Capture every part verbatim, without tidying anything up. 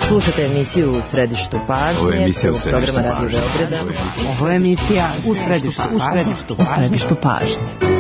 Slušajte emisiju U središtu pažnje. Ovo je emisija U središtu programa Radio Beograda. Ovo je emisija U središtu, u središtu, u središtu pažnje.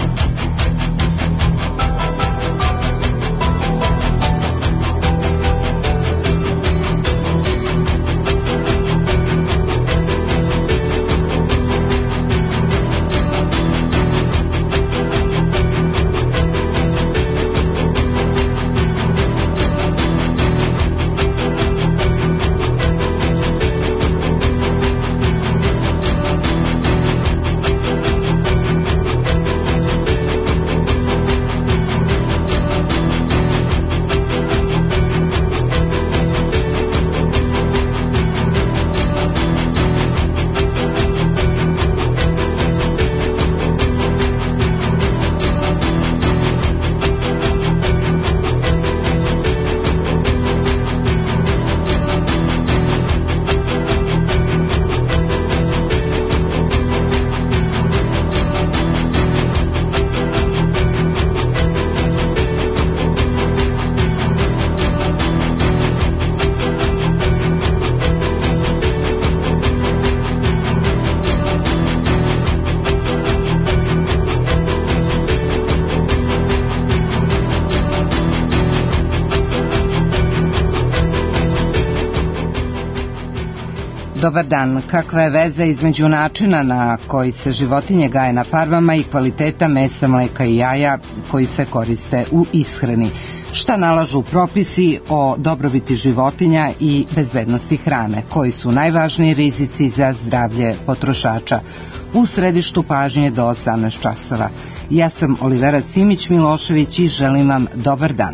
Dobar dan. Kakva je veza između načina na koji se životinje gaje na farmama i kvaliteta mesa, mleka i jaja koji se koriste u ishrani? Šta nalažu propisi o dobrobiti životinja i bezbednosti hrane? Koji su najvažniji rizici za zdravlje potrošača? U središtu pažnje do osamnaest časova. Ja sam Olivera Simić Milošević i želim vam dobar dan.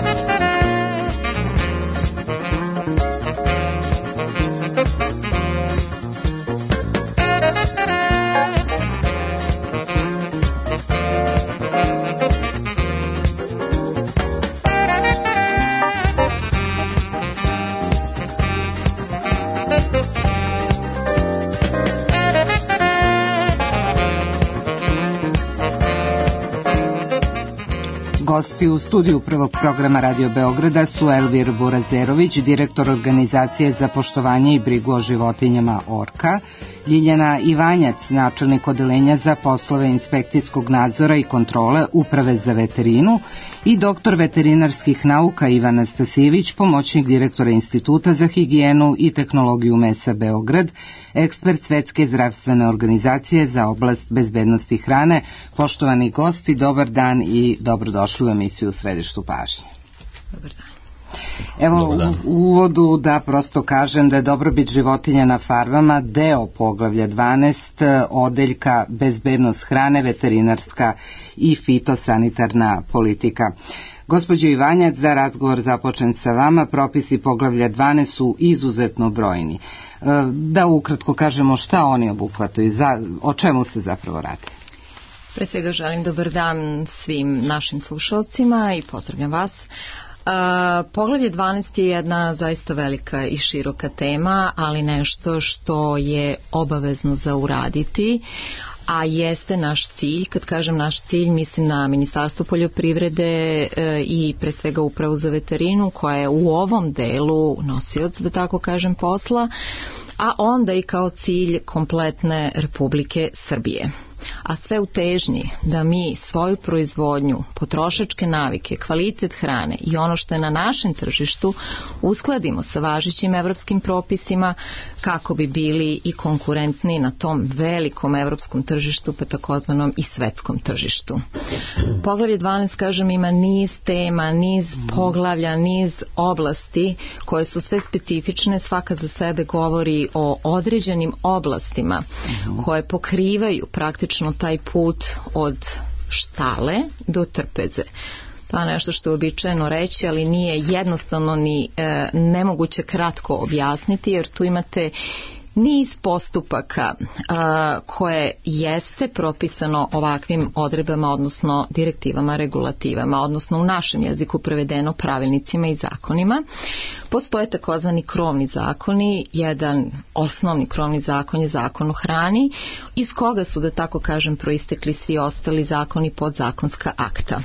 Gosti u studiju prvog programa Radio Beograda su Elvir Burazerović, direktor organizacije za poštovanje i brigu o životinjama Orka, Ljiljana Ivanjac, načelnik odeljenja za poslove inspekcijskog nadzora i kontrole Uprave za veterinu i doktor veterinarskih nauka Ivan Nastasijević, pomoćnik direktora Instituta za higijenu i tehnologiju mesa Beograd, ekspert Svetske zdravstvene organizacije za oblast bezbednosti hrane. Poštovani gosti, dobar dan i dobrodošli u emisiju U središtu pažnje. Dobar dan. Evo u uvodu da prosto kažem da je dobrobit životinja na farmama deo poglavlja dvanaest, odeljka bezbednost hrane, veterinarska i fitosanitarna politika. Gospođo Ivanjac, da razgovor započnem sa vama, propisi poglavlja dvanaest su izuzetno brojni. Da ukratko kažemo šta oni obuhvataju, o čemu se zapravo radi? Pre svega želim dobar dan svim našim slušalcima i pozdravljam vas. Uh, poglavlje dvanaest je jedna zaista velika i široka tema, ali nešto što je obavezno za uraditi, a jeste naš cilj. Kad kažem naš cilj, mislim na Ministarstvo poljoprivrede uh, i pre svega Upravu za veterinu, koja je u ovom delu nosioc, da tako kažem, posla, a onda i kao cilj kompletne Republike Srbije. A sve u težnji da mi svoju proizvodnju, potrošačke navike, kvalitet hrane i ono što je na našem tržištu uskladimo sa važećim evropskim propisima kako bi bili i konkurentni na tom velikom evropskom tržištu, pa takozvanom i svetskom tržištu. Poglavlje dvanaest, kažem, ima niz tema, niz poglavlja, niz oblasti koje su sve specifične, svaka za sebe govori o određenim oblastima koje pokrivaju praktično taj put od štale do trpeze. To je nešto što je običajno reći, ali nije jednostavno ni e, nemoguće kratko objasniti, jer tu imate niz postupaka a, koje jeste propisano ovakvim odredbama, odnosno direktivama, regulativama, odnosno u našem jeziku prevedeno pravilnicima i zakonima. Postoje takozvani krovni zakoni. Jedan osnovni krovni zakon je Zakon o hrani, iz koga su, da tako kažem, proistekli svi ostali zakoni, podzakonska akta.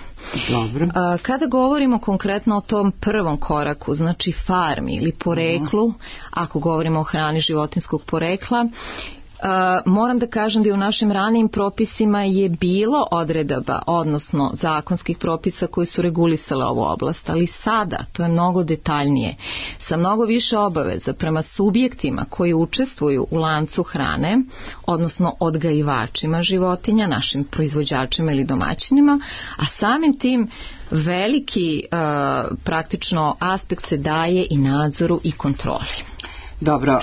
Dobro. Kada govorimo konkretno o tom prvom koraku, znači farmi ili poreklu, uh-huh. ako govorimo o hrani životinjskog porekla, Uh, moram da kažem da je u našim ranijim propisima je bilo odredaba, odnosno zakonskih propisa koji su regulisale ovu oblast, ali sada to je mnogo detaljnije, sa mnogo više obaveza prema subjektima koji učestvuju u lancu hrane, odnosno odgajivačima životinja, našim proizvođačima ili domaćinima, a samim tim veliki uh, praktično aspekt se daje i nadzoru i kontroli. Dobro,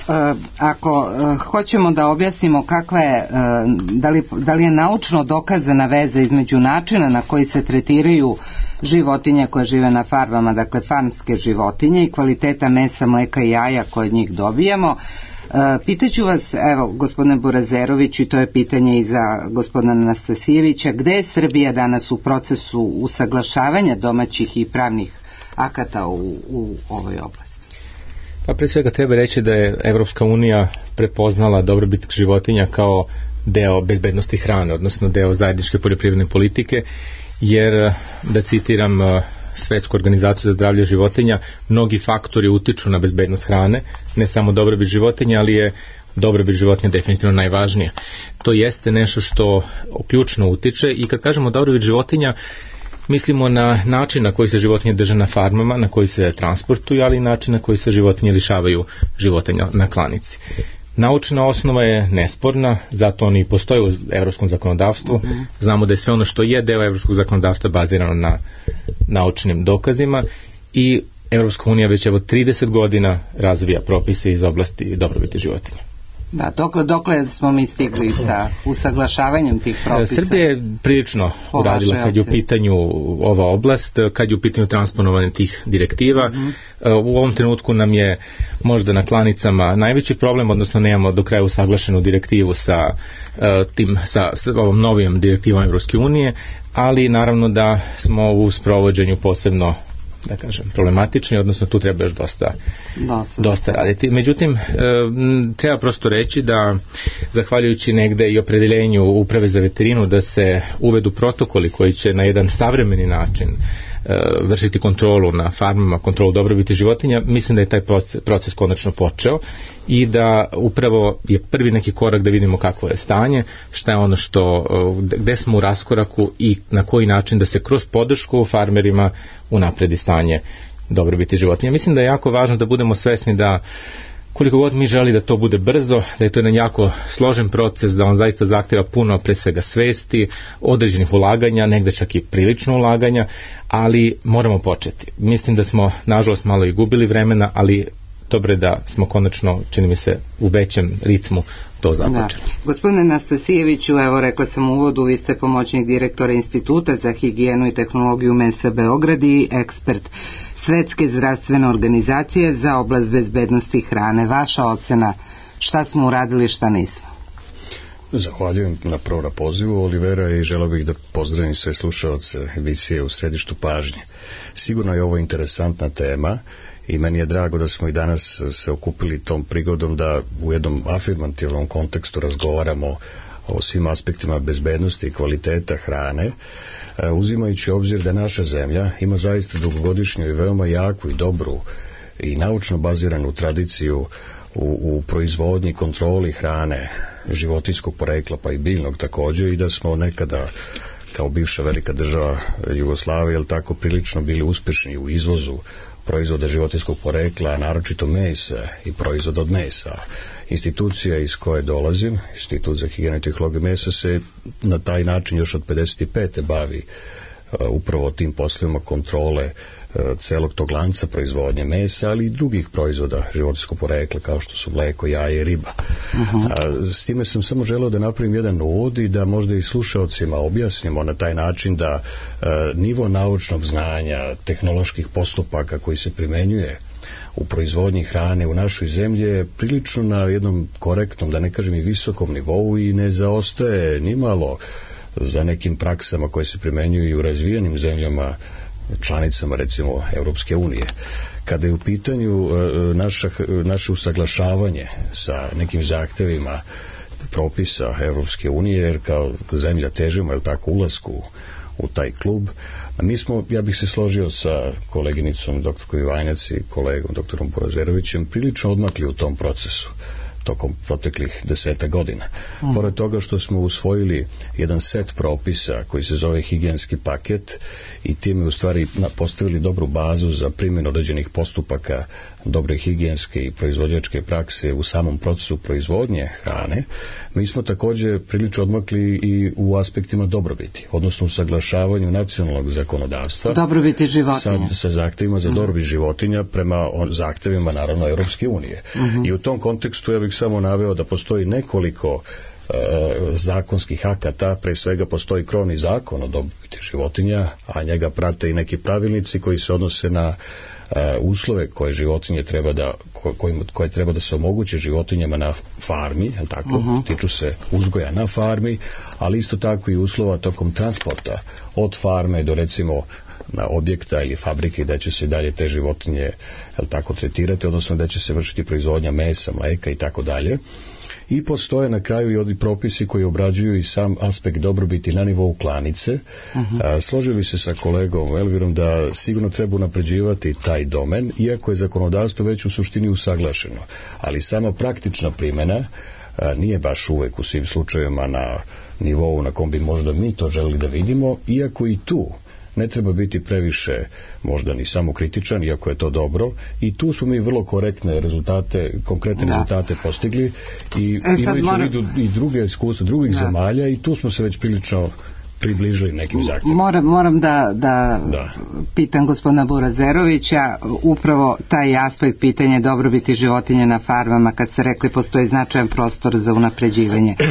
ako hoćemo da objasnimo kakva je, da li, da li je naučno dokazana veza između načina na koji se tretiraju životinje koje žive na farmama, dakle farmske životinje, i kvaliteta mesa, mleka i jaja koje od njih dobijamo, pitaću vas, evo, gospodine Burazerović, i to je pitanje i za gospodina Anastasijevića, gde je Srbija danas u procesu usaglašavanja domaćih i pravnih akata u, u ovoj oblasti? Pa pre svega treba reći da je Evropska unija prepoznala dobrobit životinja kao deo bezbednosti hrane, odnosno deo zajedničke poljoprivredne politike, jer, da citiram Svetsku organizaciju za zdravlje životinja, mnogi faktori utiču na bezbednost hrane, ne samo dobrobit životinja, ali je dobrobit životinja definitivno najvažnija. To jeste nešto što ključno utiče, i kad kažemo dobrobit životinja, mislimo na način na koji se životinje drže na farmama, na koji se transportuju, ali i način na koji se životinje lišavaju životinja na klanici. Naučna osnova je nesporna, zato oni postoje u evropskom zakonodavstvu. Znamo da je sve ono što je deo evropskog zakonodavstva bazirano na naučnim dokazima, i Evropska unija već evo trideset godina razvija propise iz oblasti dobrobiti životinja. Da, dokle, dokle smo mi stigli sa usaglašavanjem tih propisa? Srbija je prilično uradila kad je u pitanju ova oblast, kad je u pitanju transponovanje tih direktiva. Mm-hmm. U ovom trenutku nam je možda na klanicama najveći problem, odnosno nemamo do kraja usaglašenu direktivu sa, tim, sa, sa ovom novijom direktivom Evropske unije, ali naravno da smo u sprovođenju posebno, da kažem, problematični, odnosno tu treba još dosta, dosta, dosta raditi. Međutim, e, treba prosto reći da, zahvaljujući negde i opredeljenju Uprave za veterinu, da se uvedu protokoli koji će na jedan savremeni način e, vršiti kontrolu na farmama, kontrolu dobrobiti životinja, mislim da je taj proces, proces konačno počeo, i da upravo je prvi neki korak da vidimo kakvo je stanje, šta je ono što, gde smo u raskoraku i na koji način da se kroz podršku farmerima unapredi stanje dobrobiti životinja. Mislim da je jako važno da budemo svesni da koliko god mi želi da to bude brzo, da je to jedan jako složen proces, da on zaista zahteva puno pre svega svesti, određenih ulaganja, negde čak i prilično ulaganja, ali moramo početi. Mislim da smo nažalost malo i gubili vremena, ali dobro je da smo konačno, čini mi se, u većem ritmu to započeli. Da. Gospodine Anastasijeviću, evo rekla sam u uvodu, vi ste pomoćnik direktora Instituta za higijenu i tehnologiju mesa Beograd i ekspert Svetske zdravstvene organizacije za oblast bezbednosti hrane. Vaša ocena, šta smo uradili, šta nismo? Zahvaljujem na prvo na pozivu, Olivera, i želeo bih da pozdravim sve slušaoce emisije U središtu pažnje. Sigurno je ovo interesantna tema i meni je drago da smo i danas se okupili tom prigodom da u jednom afirmativnom kontekstu razgovaramo o svim aspektima bezbednosti i kvaliteta hrane, uzimajući obzir da naša zemlja ima zaista dugogodišnju i veoma jaku i dobru i naučno baziranu tradiciju u, u proizvodnji, kontroli hrane životinjskog porekla, pa i biljnog također, i da smo nekada kao bivša velika država Jugoslavije, jel tako, prilično bili uspešni u izvozu proizvoda životinjskog porekla, naročito mesa i proizvoda od mesa. Institucija iz koje dolazim, Institut za higijenu i tehnologiju mesa, se na taj način još od pedeset pete bavi uh, upravo tim poslovima kontrole uh, celog tog lanca proizvodnje mesa, ali i drugih proizvoda životinjskog porekla kao što su mleko, jaje i riba. Uh-huh. A, s time sam samo želeo da napravim jedan uvod i da možda i slušaocima objasnimo na taj način da uh, nivo naučnog znanja, tehnoloških postupaka koji se primenjuje u proizvodnji hrane u našoj zemlji je prilično na jednom korektnom, da ne kažem i visokom nivou, i ne zaostaje nimalo za nekim praksama koje se primenjuju i u razvijenim zemljama, članicama recimo Evropske unije. Kada je u pitanju naša, naše usaglašavanje sa nekim zahtevima propisa Evropske unije, jer kao zemlja težimo, je tako, ulasku u taj klub. A mi smo, ja bih se složio sa koleginicom doktorkom Ivanjac i kolegom doktorom Burazerovićem, prilično odmakli u tom procesu tokom proteklih deseta godina. Mm. Pored toga što smo usvojili jedan set propisa koji se zove higijenski paket i time u stvari postavili dobru bazu za primjenu određenih postupaka dobre higijenske i proizvođačke prakse u samom procesu proizvodnje hrane, mi smo također prilično odmakli i u aspektima dobrobiti, odnosno u saglašavanju nacionalnog zakonodavstva dobrobiti životinja sa, sa zahtevima za dobrobit životinja prema on, zahtevima naravno Europske unije. Uh-huh. I u tom kontekstu ja bih samo naveo da postoji nekoliko e, zakonskih akata, pre svega postoji krovni zakon o dobrobiti životinja, a njega prate i neki pravilnici koji se odnose na Uh, uslove koje životinje treba da ko, koje, koje treba da se omoguće životinjama na farmi, jel tako, uh-huh. tiču se uzgoja na farmi, ali isto tako i uslova tokom transporta od farme do recimo na objekta ili fabrike da će se dalje te životinje, jel tako, tretirati, odnosno da će se vršiti proizvodnja mesa, mleka i tako dalje. I postoje na kraju i oni propisi koji obrađuju i sam aspekt dobrobiti na nivou klanice. Uh-huh. Složio bi se sa kolegom Elvirom da sigurno treba unapređivati taj domen, iako je zakonodavstvo već u suštini usaglašeno. Ali sama praktična primjena a, nije baš uvek u svim slučajevima na nivou na kom bi možda mi to želeli da vidimo, iako i tu ne treba biti previše možda ni samo kritičan, iako je to dobro, i tu smo mi vrlo korektne rezultate, konkretne da. rezultate postigli i e, imajući moram... u vidu i druge iskustva drugih da. zemalja, i tu smo se već prilično približili nekim zahtjevima. Moram, moram da, da, da pitam gospodina Burazerovića, upravo taj aspekt pitanja dobrobiti životinja na farmama, kad ste rekli postoji značajan prostor za unapređivanje. E,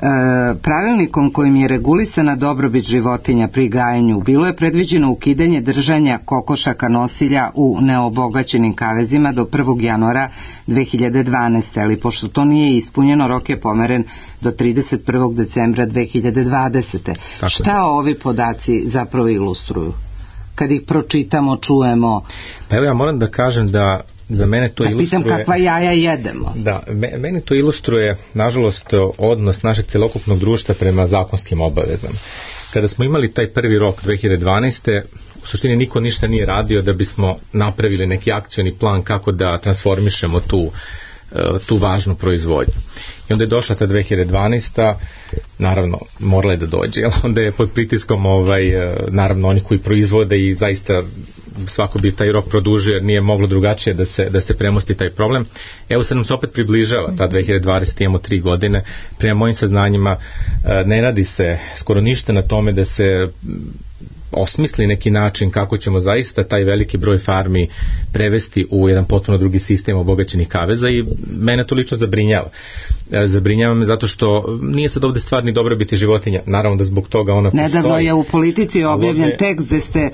pravilnikom kojim je regulisana dobrobit životinja pri gajenju bilo je predviđeno ukidanje držanja kokošaka nosilja u neobogaćenim kavezima do prvog januara dve hiljade dvanaeste. ali pošto to nije ispunjeno, rok je pomeren do trideset prvog decembra dve hiljade dvadesete. Tako Šta je. Ovi podaci zapravo ilustruju? Kad ih pročitamo, čujemo... Pa evo ja moram da kažem da za mene to da ilustruje... pitam kakva jaja jedemo. Da, me, meni to ilustruje, nažalost, odnos našeg celokupnog društva prema zakonskim obavezama. Kada smo imali taj prvi rok dve hiljade dvanaeste. u suštini niko ništa nije radio da bismo napravili neki akcioni plan kako da transformišemo tu tu važnu proizvodnju. I onda je došla ta dve hiljade dvanaesta. naravno morala je da dođe, onda je pod pritiskom ovaj, naravno oni koji proizvode i zaista svako bi taj rok produžio jer nije moglo drugačije da se, da se premosti taj problem. Evo se nam se opet približava ta dve hiljade dvadeseta. imamo tri godine, prema mojim saznanjima ne radi se skoro ništa na tome da se osmisli neki način kako ćemo zaista taj veliki broj farmi prevesti u jedan potpuno drugi sistem obogaćenih kaveza i mene to lično zabrinjava. Zabrinjava me zato što nije sad ovde stvar ni dobrobiti životinja, naravno da zbog toga ona postoji. Nedavno je u Politici objavljen ovdje... tekst gde ste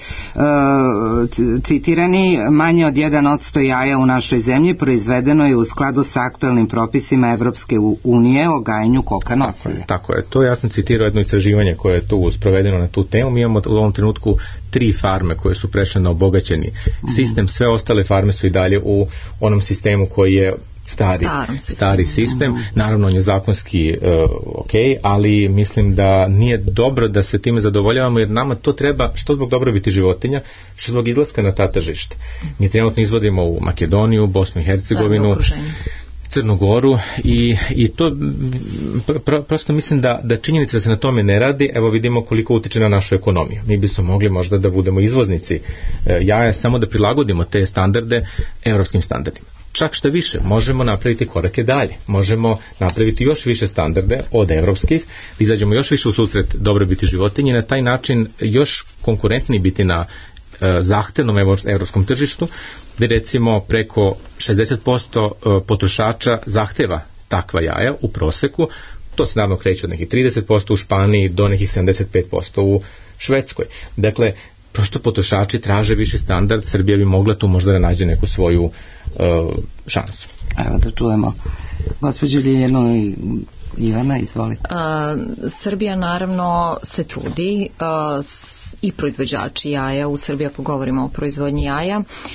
uh, citirani, manje od jedan posto jaja u našoj zemlji proizvedeno je u skladu sa aktualnim propisima Evropske unije o gajenju koka nosilja. Tako je, tako je, to ja sam citirao jedno istraživanje koje je tu sprovedeno na tu temu. Mi imamo u ovom trenutku tri farme koje su prešle na obogaćeni sistem, sve ostale farme su i dalje u onom sistemu koji je stari, stari sistem. Mm-hmm. Naravno on je zakonski uh, ok, ali mislim da nije dobro da se time zadovoljavamo jer nama to treba što zbog dobrobiti životinja, što zbog izlaska na ta tržišta. Mi trenutno izvodimo u Makedoniju, Bosnu i Hercegovinu, Crnu Goru i, i to pr- prosto mislim da, da činjenica da se na tome ne radi, evo vidimo koliko utiče na našu ekonomiju. Mi bismo mogli možda da budemo izvoznici e, jaja samo da prilagodimo te standarde evropskim standardima. Čak šta više, možemo napraviti korake dalje. Možemo napraviti još više standarde od evropskih, da izađemo još više u susret dobrobiti životinje i na taj način još konkurentniji biti na zahtevnom evropskom tržištu, gde recimo preko šezdeset posto potrošača zahteva takva jaja u proseku. To se naravno kreće od nekih trideset posto u Španiji do nekih sedamdeset pet posto u Švedskoj. Dakle, prosto potrošači traže više standard, Srbija bi mogla tu možda da nađe neku svoju uh, šansu. Evo da čujemo gospođu Ljiljanu i Ivana, izvolite. Uh, Srbija naravno se trudi uh, i proizvođači jaja u Srbiji, ako govorimo o proizvodnji jaja,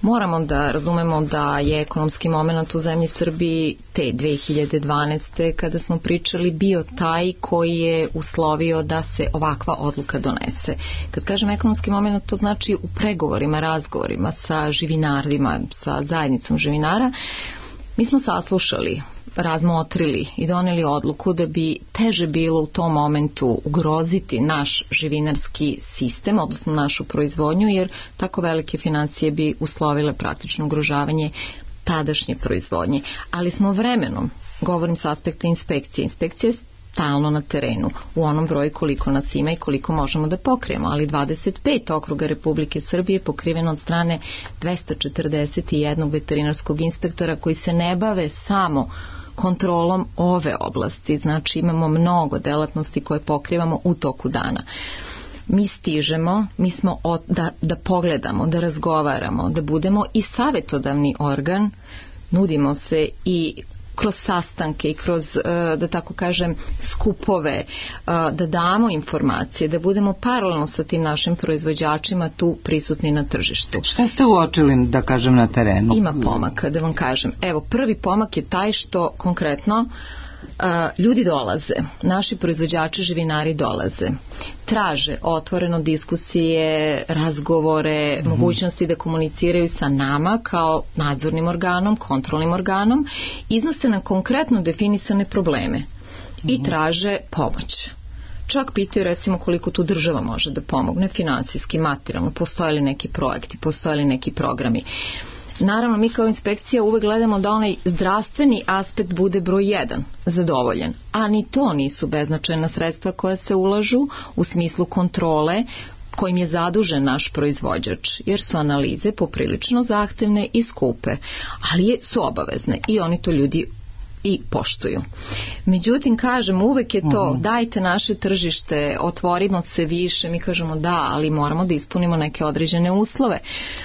Moramo da razumemo da je ekonomski moment u zemlji Srbiji te dve hiljade dvanaeste kada smo pričali bio taj koji je uslovio da se ovakva odluka donese. Kad kažem ekonomski moment, to znači u pregovorima, razgovorima sa živinarima, sa zajednicom živinara. Mi smo saslušali, razmotrili i doneli odluku da bi teže bilo u tom momentu ugroziti naš živinarski sistem, odnosno našu proizvodnju, jer tako velike financije bi uslovile praktično ugrožavanje tadašnje proizvodnje. Ali smo vremenom, govorim sa aspekta inspekcije, inspekcija je stalno na terenu, u onom broju koliko nas ima i koliko možemo da pokrijemo, ali dvadeset pet okruga Republike Srbije pokriveno od strane dvesta četrdeset jedan veterinarskog inspektora koji se ne bave samo kontrolom ove oblasti, znači imamo mnogo delatnosti koje pokrivamo u toku dana. Mi stižemo, mi smo od, da, da pogledamo, da razgovaramo, da budemo i savjetodavni organ, nudimo se i kroz sastanke i kroz, da tako kažem, skupove, da damo informacije, da budemo paralelno sa tim našim proizvođačima tu prisutni na tržištu. Šta ste uočili, da kažem, na terenu? Ima pomaka, da vam kažem. Evo, prvi pomak je taj što konkretno ljudi dolaze, naši proizvođači živinari dolaze, traže otvoreno diskusije, razgovore, mm-hmm. mogućnosti da komuniciraju sa nama kao nadzornim organom, kontrolnim organom, iznose nam konkretno definisane probleme mm-hmm. i traže pomoć. Čak pitaju recimo koliko tu država može da pomogne finansijski, materijalno, postoje li neki projekti, postoje li neki programi. Naravno, mi kao inspekcija uvek gledamo da onaj zdravstveni aspekt bude broj jedan zadovoljen, a ni to nisu beznačajna sredstva koja se ulažu u smislu kontrole kojim je zadužen naš proizvođač, jer su analize poprilično zahtevne i skupe, ali su obavezne i oni to ljudi i poštuju. Međutim, kažem, uvek je to, uh-huh. dajte naše tržište, otvorimo se više, mi kažemo da, ali moramo da ispunimo neke određene uslove.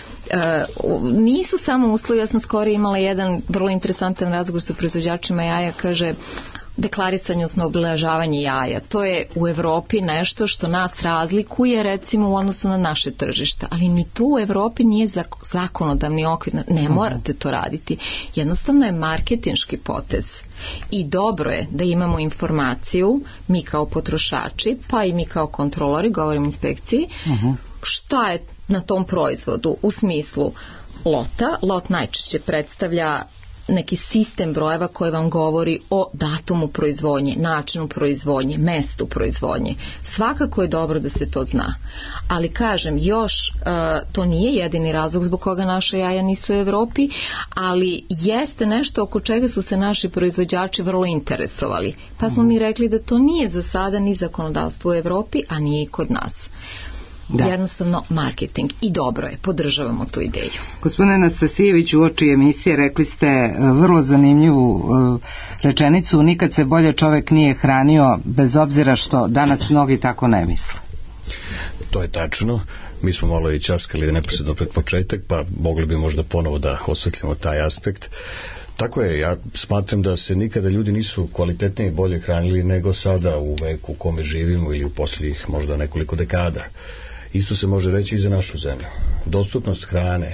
Uh, nisu samo uslovi, ja sam skoro imala jedan vrlo interesantan razgovor sa proizvođačima jaja, kaže deklarisanje, odnosno obeležavanje jaja, to je u Evropi nešto što nas razlikuje recimo u odnosu na naše tržište, ali ni tu u Evropi nije zakonodavni okvir, ne morate to raditi, jednostavno je marketinški potez. I dobro je da imamo informaciju, mi kao potrošači, pa i mi kao kontrolori, govorim inspekciji, uh-huh. šta je na tom proizvodu u smislu lota. Lot najčešće predstavlja neki sistem brojeva koji vam govori o datumu proizvodnje, načinu proizvodnje, mestu proizvodnje. Svakako je dobro da se to zna. Ali kažem, još uh, to nije jedini razlog zbog koga naša jaja nisu u Evropi, ali jeste nešto oko čega su se naši proizvođači vrlo interesovali. Pa smo mi rekli da to nije za sada ni zakonodavstvo u Evropi, a nije i kod nas. Da. Jednostavno marketing i dobro je, podržavamo tu ideju. Gospodine Anastasijević, u oči emisije rekli ste vrlo zanimljivu rečenicu, nikad se bolje čovek nije hranio, bez obzira što danas mnogi tako ne misle. To je tačno, mi smo malo i časkali neposredno pred početak, pa mogli bi možda ponovo da osvetljamo taj aspekt. Tako je, ja smatram da se nikada ljudi nisu kvalitetnije i bolje hranili nego sada u veku u kome živimo ili u posljednjih možda nekoliko dekada. Isto se može reći i za našu zemlju. Dostupnost hrane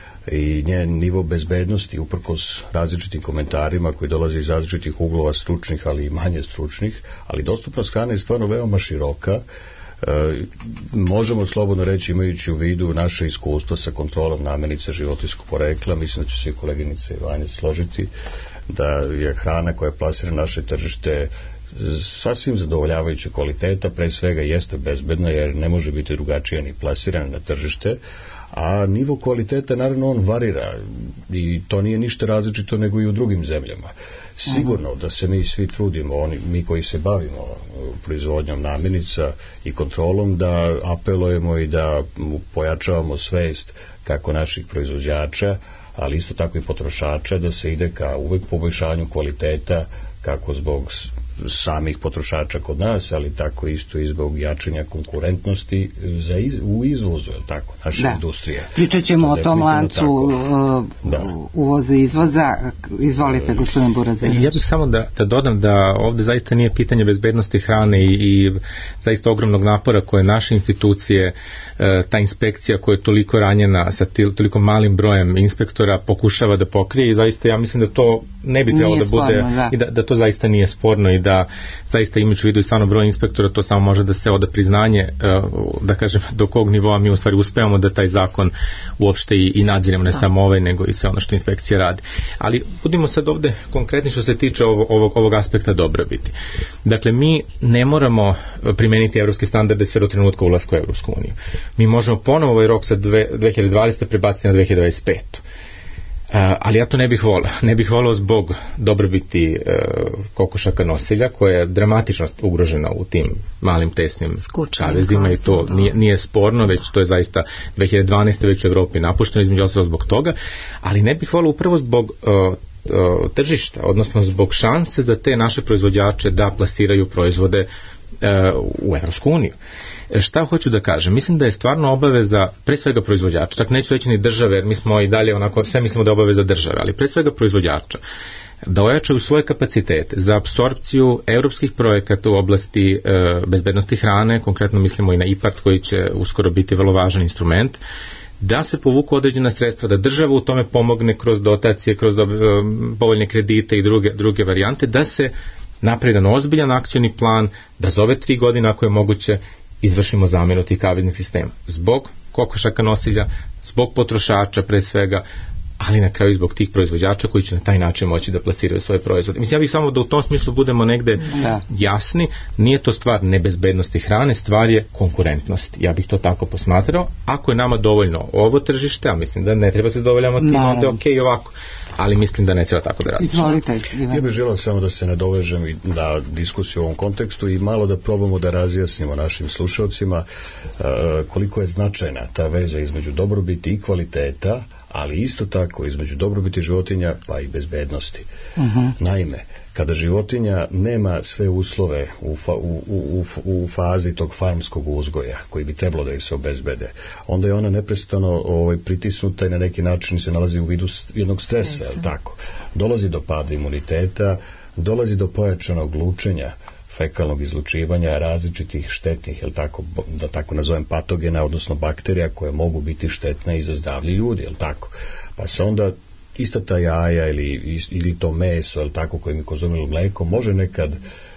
i njen nivo bezbednosti uprkos različitim komentarima koji dolaze iz različitih uglova stručnih, ali i manje stručnih, ali dostupnost hrane je stvarno veoma široka. E, možemo slobodno reći, imajući u vidu naše iskustvo sa kontrolom namirnica životinjskog porekla, mislim da će se i koleginica Ivanja složiti da je hrana koja je plasira na naše tržište sasvim zadovoljavajuće kvaliteta, pre svega jeste bezbedna jer ne može biti drugačije ni plasirana na tržište, a nivo kvaliteta naravno on varira i to nije ništa različito nego i u drugim zemljama. Sigurno da se mi svi trudimo, oni, mi koji se bavimo proizvodnjom namirnica i kontrolom, da apelujemo i da pojačavamo svest kako naših proizvođača, ali isto tako i potrošača, da se ide ka uvek poboljšanju kvaliteta, kako zbog samih potrošača kod nas, ali tako isto i zbog jačanja konkurentnosti za iz, u izvozu, je li tako, naše da. industrije. Pričat ćemo o tom lancu uh, uvoza i izvoza. Izvolite, gospodin Burazerović. Ja bih samo da, da dodam da ovde zaista nije pitanje bezbednosti hrane i, i zaista ogromnog napora koje naše institucije, ta inspekcija koja je toliko ranjena sa toliko malim brojem inspektora pokušava da pokrije i zaista ja mislim da to ne bi trebalo da bude sporno, da. i da, da to zaista nije sporno i da zaista imajući u vidu i stvarno broj inspektora to samo može da se oda priznanje da kažem do kog nivoa mi u stvari uspevamo da taj zakon uopšte i, i nadziremo, ne samo ovaj nego i sve ono što inspekcija radi. Ali budimo sad ovde konkretni što se tiče ovog, ovog, ovog aspekta dobrobiti. Dakle, mi ne moramo primeniti evropske standarde sve do trenutka ulaska u Evropsku uniju. Mi možemo ponovo ovaj rok sa dve hiljade dvadesete prebaciti na dve hiljade dvadeset petu. Uh, ali ja to ne bih volao. Ne bih volao zbog dobrobiti uh, kokošaka nosilja koja je dramatično ugrožena u tim malim tesnim kavezima i to nije, nije sporno, već to je zaista dve hiljade dvanaeste već u Evropi napušteno između ostalog zbog toga, ali ne bih volao upravo zbog uh, tržišta, odnosno zbog šanse za te naše proizvođače da plasiraju proizvode uh, u Evropsku uniju. Šta hoću da kažem? Mislim da je stvarno obaveza pre svega proizvođača, čak neću reći ni države, jer mi smo i dalje onako, sve mislimo da je obaveza države, ali pre svega proizvođača da ojačaju svoje kapacitete za apsorpciju evropskih projekata u oblasti e, bezbednosti hrane, konkretno mislimo i na I P A R T koji će uskoro biti vrlo važan instrument, da se povuku određena sredstva, da država u tome pomogne kroz dotacije, kroz do, e, povoljne kredite i druge, druge varijante, da se napravi jedan ozbiljan akcioni plan, da za ove tri godine ako je moguće izvršimo zamjenu tih kaveznih sistema. Zbog kokošaka nosilja, zbog potrošača pre svega, ali na kraju zbog tih proizvođača koji će na taj način moći da plasiraju svoje proizvode. Mislim, ja bih samo da u tom smislu budemo negde da. jasni, nije to stvar nebezbednosti hrane, stvar je konkurentnosti. Ja bih to tako posmatrao. Ako je nama dovoljno ovo tržište, a mislim da ne treba se dovoljamo tim, onda je okej ovako. Ali mislim da ne treba tako da različimo. Ja bih želeo samo da se nadovežem i da diskusiju u ovom kontekstu i malo da probamo da razjasnimo našim slušalcima uh, koliko je značajna ta veza između dobrobiti i kvaliteta, ali isto tako između dobrobiti životinja pa i bezbednosti. Uh-huh. Naime, kada životinja nema sve uslove u, fa, u, u, u fazi tog farmskog uzgoja koji bi trebalo da ih se obezbede, onda je ona neprestano ovaj, pritisnuta i na neki način se nalazi u vidu jednog stresa, je tako? Dolazi do pada imuniteta, dolazi do pojačanog lučenja, fekalnog izlučivanja različitih štetnih, jel tako, da tako nazovem patogena, odnosno bakterija koje mogu biti štetne i za zdravlje ljudi, jel tako? Pa se onda ista ta jaja ili, ili to meso, jel tako, koje mi konzumilo mleko, može nekad e,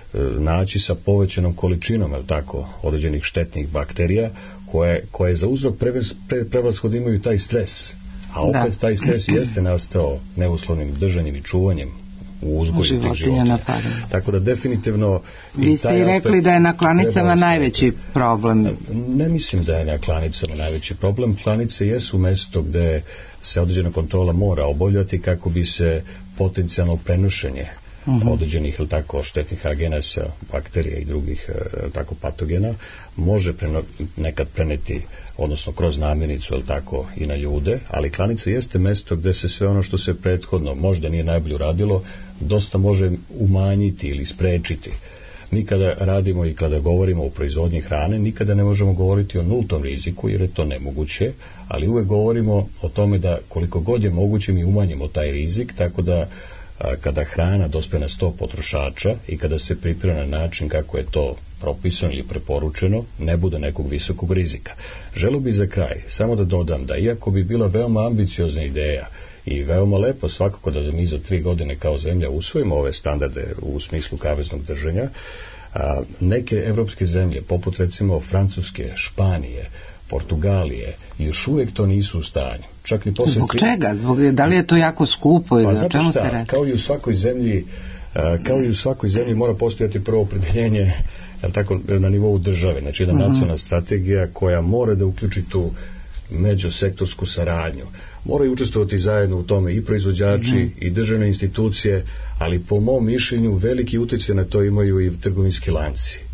naći sa povećanom količinom, jel tako, određenih štetnih bakterija koje, koje za uzrok pre, pre, prevashod imaju taj stres. A opet da. taj stres jeste nastao neuslovnim držanjem i čuvanjem u uzgoju tih životinja. Tako da definitivno... Vi ste i rekli da je na klanicama najveći problem. Ne mislim da je na klanicama najveći problem. Klanice jesu mesto gde se određena kontrola mora obavljati kako bi se potencijalno prenošenje uh-huh. određenih ili tako štetnih agenasa, bakterija i drugih tako patogena može preno, nekad preneti, odnosno kroz namirnicu ili tako i na ljude, ali klanica jeste mesto gde se sve ono što se prethodno možda nije najbolje uradilo, dosta može umanjiti ili sprečiti. Mi kada radimo i kada govorimo o proizvodnji hrane, nikada ne možemo govoriti o nultom riziku, jer je to nemoguće, ali uvek govorimo o tome da koliko god je moguće mi umanjimo taj rizik, tako da a, kada hrana dospe na sto potrošača i kada se priprema na način kako je to propisano ili preporučeno, ne bude nekog visokog rizika. Želeo bih za kraj samo da dodam da iako bi bila veoma ambiciozna ideja i veoma lepo svakako da mi za tri godine kao zemlja usvojimo ove standarde u smislu kaveznog držanja, a, neke evropske zemlje, poput recimo Francuske, Španije, Portugalije, još uvijek to nisu u stanju. Čak ni posle Zbog tri... čega? Zbog, da li je to jako skupo ili pa, o čemu šta, se radi? Kao i u svakoj zemlji, a, kao i u svakoj zemlji mora postojati prvo opredeljenje tako, na nivou države, znači jedna uh-huh. nacionalna strategija koja mora da uključi tu međusektorsku saradnju. Moraju učestvovati zajedno u tome i proizvođači mm-hmm. i državne institucije, ali po mom mišljenju veliki utjecaj na to imaju i trgovinski lanci.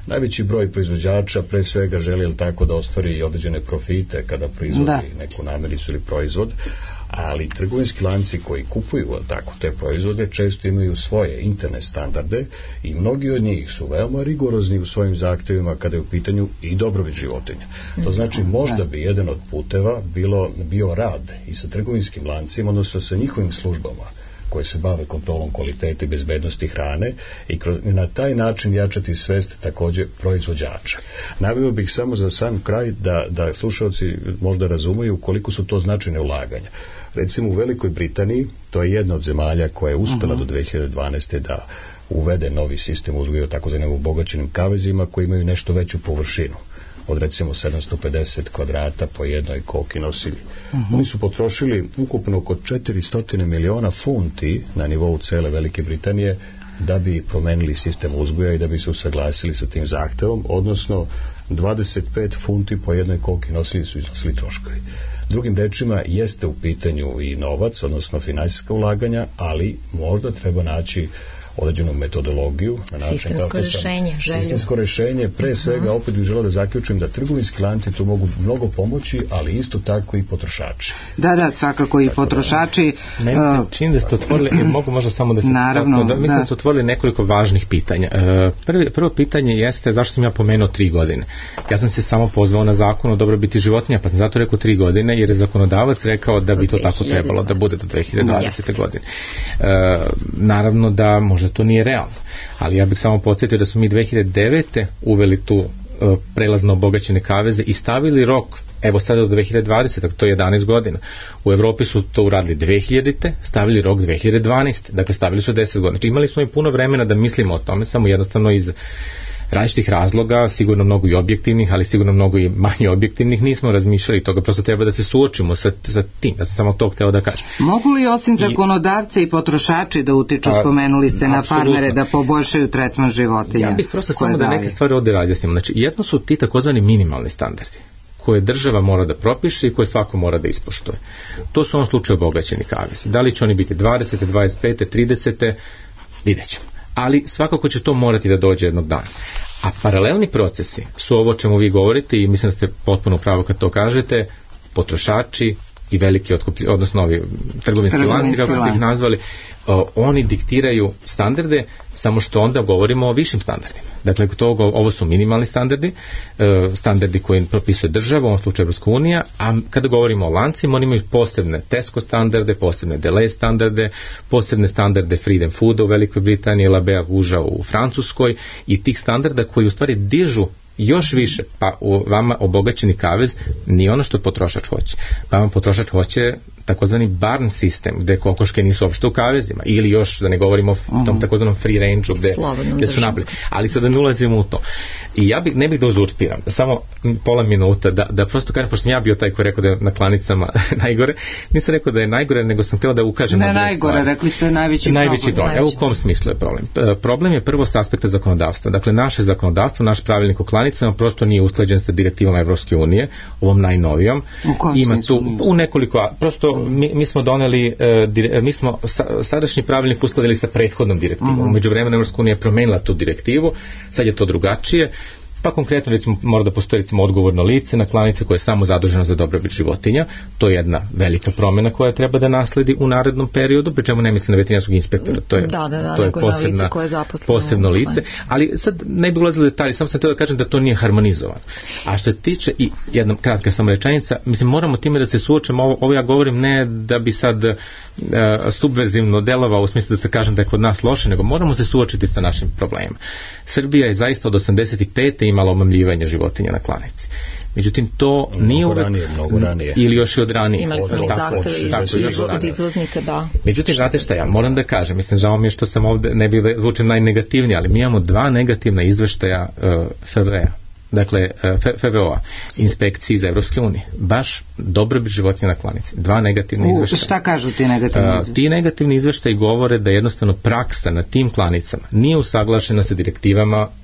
najveći broj proizvođača pre svega želi tako da ostvari i određene profite kada proizvodi da. neku namirnicu ili proizvod, ali trgovinski lanci koji kupuju tako te proizvode često imaju svoje interne standarde i mnogi od njih su veoma rigorozni u svojim zahtevima kada je u pitanju i dobrobit životinja. To znači možda bi jedan od puteva bilo, bio rad i sa trgovinskim lancima, odnosno sa njihovim službama koje se bave kontrolom kvalitete i bezbednosti hrane i kroz, na taj način jačati svest takođe proizvođača. Naveo bih samo za sam kraj da, da slušalci možda razumeju koliko su to značajne ulaganja. Recimo u Velikoj Britaniji, to je jedna od zemalja koja je uspela uh-huh. do dve hiljade dvanaeste. da uvede novi sistem uzgoja takozvanim obogaćenim kavezima koji imaju nešto veću površinu od recimo sedamsto pedeset kvadrata po jednoj koki nosilji. Uh-huh. Oni su potrošili ukupno oko četiristo miliona funti na nivou cele Velike Britanije da bi promenili sistem uzgoja i da bi se usaglasili sa tim zahtevom, odnosno dvadeset pet funti po jednoj koki nosilji su iznosili troškovi. Drugim rečima, jeste u pitanju i novac, odnosno finansijska ulaganja, ali možda treba naći određenu metodologiju, na način sistemsko rešenje, želju. Sistemsko rešenje, pre svega, opet bih želeo da zaključim da trgovinski lanci tu mogu mnogo pomoći, ali isto tako i potrošači. Da, da, svakako i potrošači. Da, meni se čini da ste otvorili, uh, mogu možda samo da se naravno, da, mislim da. da ste otvorili nekoliko važnih pitanja. Prvi, prvo pitanje jeste zašto sam ja pomenuo tri godine. Ja sam se samo pozvao na zakon o dobrobiti životinja, pa sam zato rekao tri godine, jer je zakonodavac rekao da bi to tako trebalo, da bude do dve hiljade dvadesete. Yes. godine. Uh, naravno da možda to nije realno, ali ja bih samo podsjetio da su mi dve hiljade devete. uveli tu uh, prelazno obogaćene kaveze i stavili rok, evo sada do dve hiljade dvadesete. to je jedanaest godina. U Evropi su to uradili dve hiljadite. stavili rok dve hiljade dvanaeste. Dakle, stavili su deset godina. Znači, imali smo i puno vremena da mislimo o tome, samo jednostavno iz različitih razloga, sigurno mnogo i objektivnih, ali sigurno mnogo i manje objektivnih, nismo razmišljali toga, prosto treba da se suočimo sa, sa tim, da sam samo to hteo da kažem. Mogu li osim I, zakonodavca i potrošači da utiču, a, spomenuli ste na farmere, da poboljšaju tretman životinja? Ja bih prosto samo da neke stvari ovde razjasnimo. Znači, jedno su ti takozvani minimalni standardi koje država mora da propiše i koje svako mora da ispoštuje. To su u ovom slučaju obogaćeni kavezi. Da li će oni biti dvadesete, dvadeset pete, tridesete, vidjet ćemo. Ali svakako će to morati da dođe jednog dana. A paralelni procesi su ovo o čemu vi govorite i mislim da ste potpuno pravo kad to kažete, potrošači i veliki otkuplji, odnosno ovi trgovinski lanci, kako ste ih nazvali, o, oni diktiraju standarde, samo što onda govorimo o višim standardima. Dakle, to, ovo su minimalni standardi, e, standardi koje propisuje država, u ovom slučaju Evropska unija, a kada govorimo o lancima, oni imaju posebne Tesco standarde, posebne Deleuze standarde, posebne standarde Freedom Fooda u Velikoj Britaniji, La Bea Rouge u Francuskoj i tih standarda koji u stvari dižu još više, pa u vama obogaćeni kavez nije ono što potrošač hoće. Vama potrošač hoće takozvani barn sistem, gde kokoške nisu uopšte u kavezima, ili još da ne govorimo o tom takozvanom free range-u gde, gde su napoli. Ali sada ne ulazimo u to. I ja bih, ne bih da uzurpiram, samo pola minuta, da, da prosto kažem, pošto sam ja bio taj koji rekao da je na klanicama najgore, nisam rekao da je najgore, nego sam htio da ukažem. Ne najgore, stvari. Rekli ste najveći, najveći problem. problem. Evo u kom smislu je problem. Problem je prvo s aspekta zakonodavstva. Dakle, naše zakonodavstvo, naš pravilnik o klanicama prosto nije usklađen sa direktivama Evropske unije, ovom najnovijom. Ima tu u nekoliko, prosto mi, mi smo doneli, uh, mi smo sa, sadašnji pravilnik uskladili sa prethodnom direktivom. Uh-huh. Umeđu vremena Evropska unija je promenila tu direktivu, sad je to drugačije. Pa konkretno recimo mora da postoji recimo odgovorno lice na klanici koje je samo zaduženo za dobrobit životinja. To je jedna velika promjena koja treba da nasledi u narednom periodu, pri čemu ne mislim na veterinarskog inspektora. To je, da, da, da, to je posebna, lice koje je posebno lice. Ali sad ne bih ulazili u detalje, samo sam htio da kažem da to nije harmonizovano. A što tiče, i jedna kratka samo rečenica, mislim moramo time da se suočemo, ovo, ovo ja govorim ne da bi sad uh, subverzivno delovao u smislu da se kažem da je kod nas loše, nego moramo se suočiti sa našim problemima. Srbija je zaista od osamdeset pete imala omamljivanje životinja na klanici. Međutim, to mnogo nije uvek, ranije, mnogo ranije. Ili još i od ranije. Imali smo i zahteve od izvoznika, da. Međutim, znate šta, ja moram da kažem, mislim, žao mi je što sam ovde, ne bi zvučen najnegativniji, ali mi imamo dva negativna izveštaja uh, F V A, dakle F V O-a, inspekciji iz Evropske unije. Baš dobrobit životinja na klanici. Dva negativna izveštaja. Šta kažu ti negativni izveštaji? Uh, ti negativni izveštaji govore da jednostavno praksa na tim klanicama nije usaglašena sa direktivama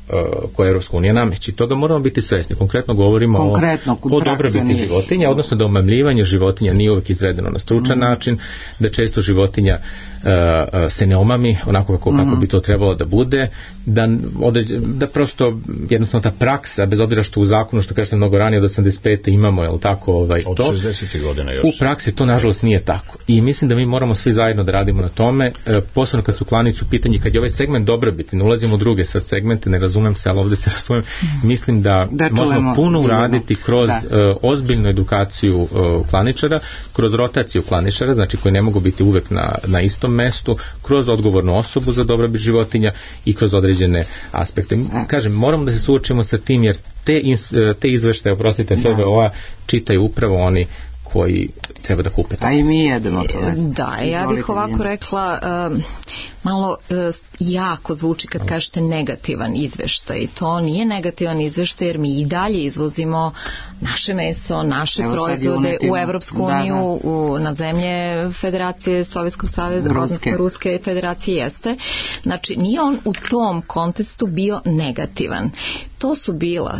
koje Evropska unija nameći. Toga moramo biti svesni. Konkretno govorimo Konkretno, o, o dobrobiti životinja, odnosno da omamljivanje životinja nije uvek izvedeno na stručan mm. način, da često životinja uh, se ne omami onako kako, mm. kako bi to trebalo da bude, da, određe, da prosto jednostavno ta praksa, bez obzira što u zakonu, što kažete mnogo ranije od osamdeset pete imamo, je li tako, ovaj, od to, šezdesetih godina još. U praksi to nažalost nije tako. I mislim da mi moramo svi zajedno da radimo na tome, uh, posebno kad su klanice u pitanju, kad je ovaj segment dobrobiti, ne ulazimo u druge sad segmente, ne razumem se, ali ovde se razumem, mislim da, da možemo puno uraditi kroz uh, ozbiljnu edukaciju uh, klaničara, kroz rotaciju klaničara, znači koji ne mogu biti uvek na, na istom mestu, kroz odgovornu osobu za dobrobit životinja i kroz određene aspekte. Kažem, moramo da se suočimo sa tim, jer te, te izveštaje, oprostite, F B O-a čitaju upravo oni koji treba da kupe. A i mi jedemo to. Da, ja bih ovako rekla, um, malo uh, jako zvuči kad kažete negativan izveštaj. To nije negativan izveštaj, jer mi i dalje izvozimo naše meso, naše Evo proizvode u Evropsku uniju, da, da. U, na zemlje Federacije Sovjetskog saveza, odnosno Ruske federacije jeste. Znači, nije on u tom kontekstu bio negativan. To su bila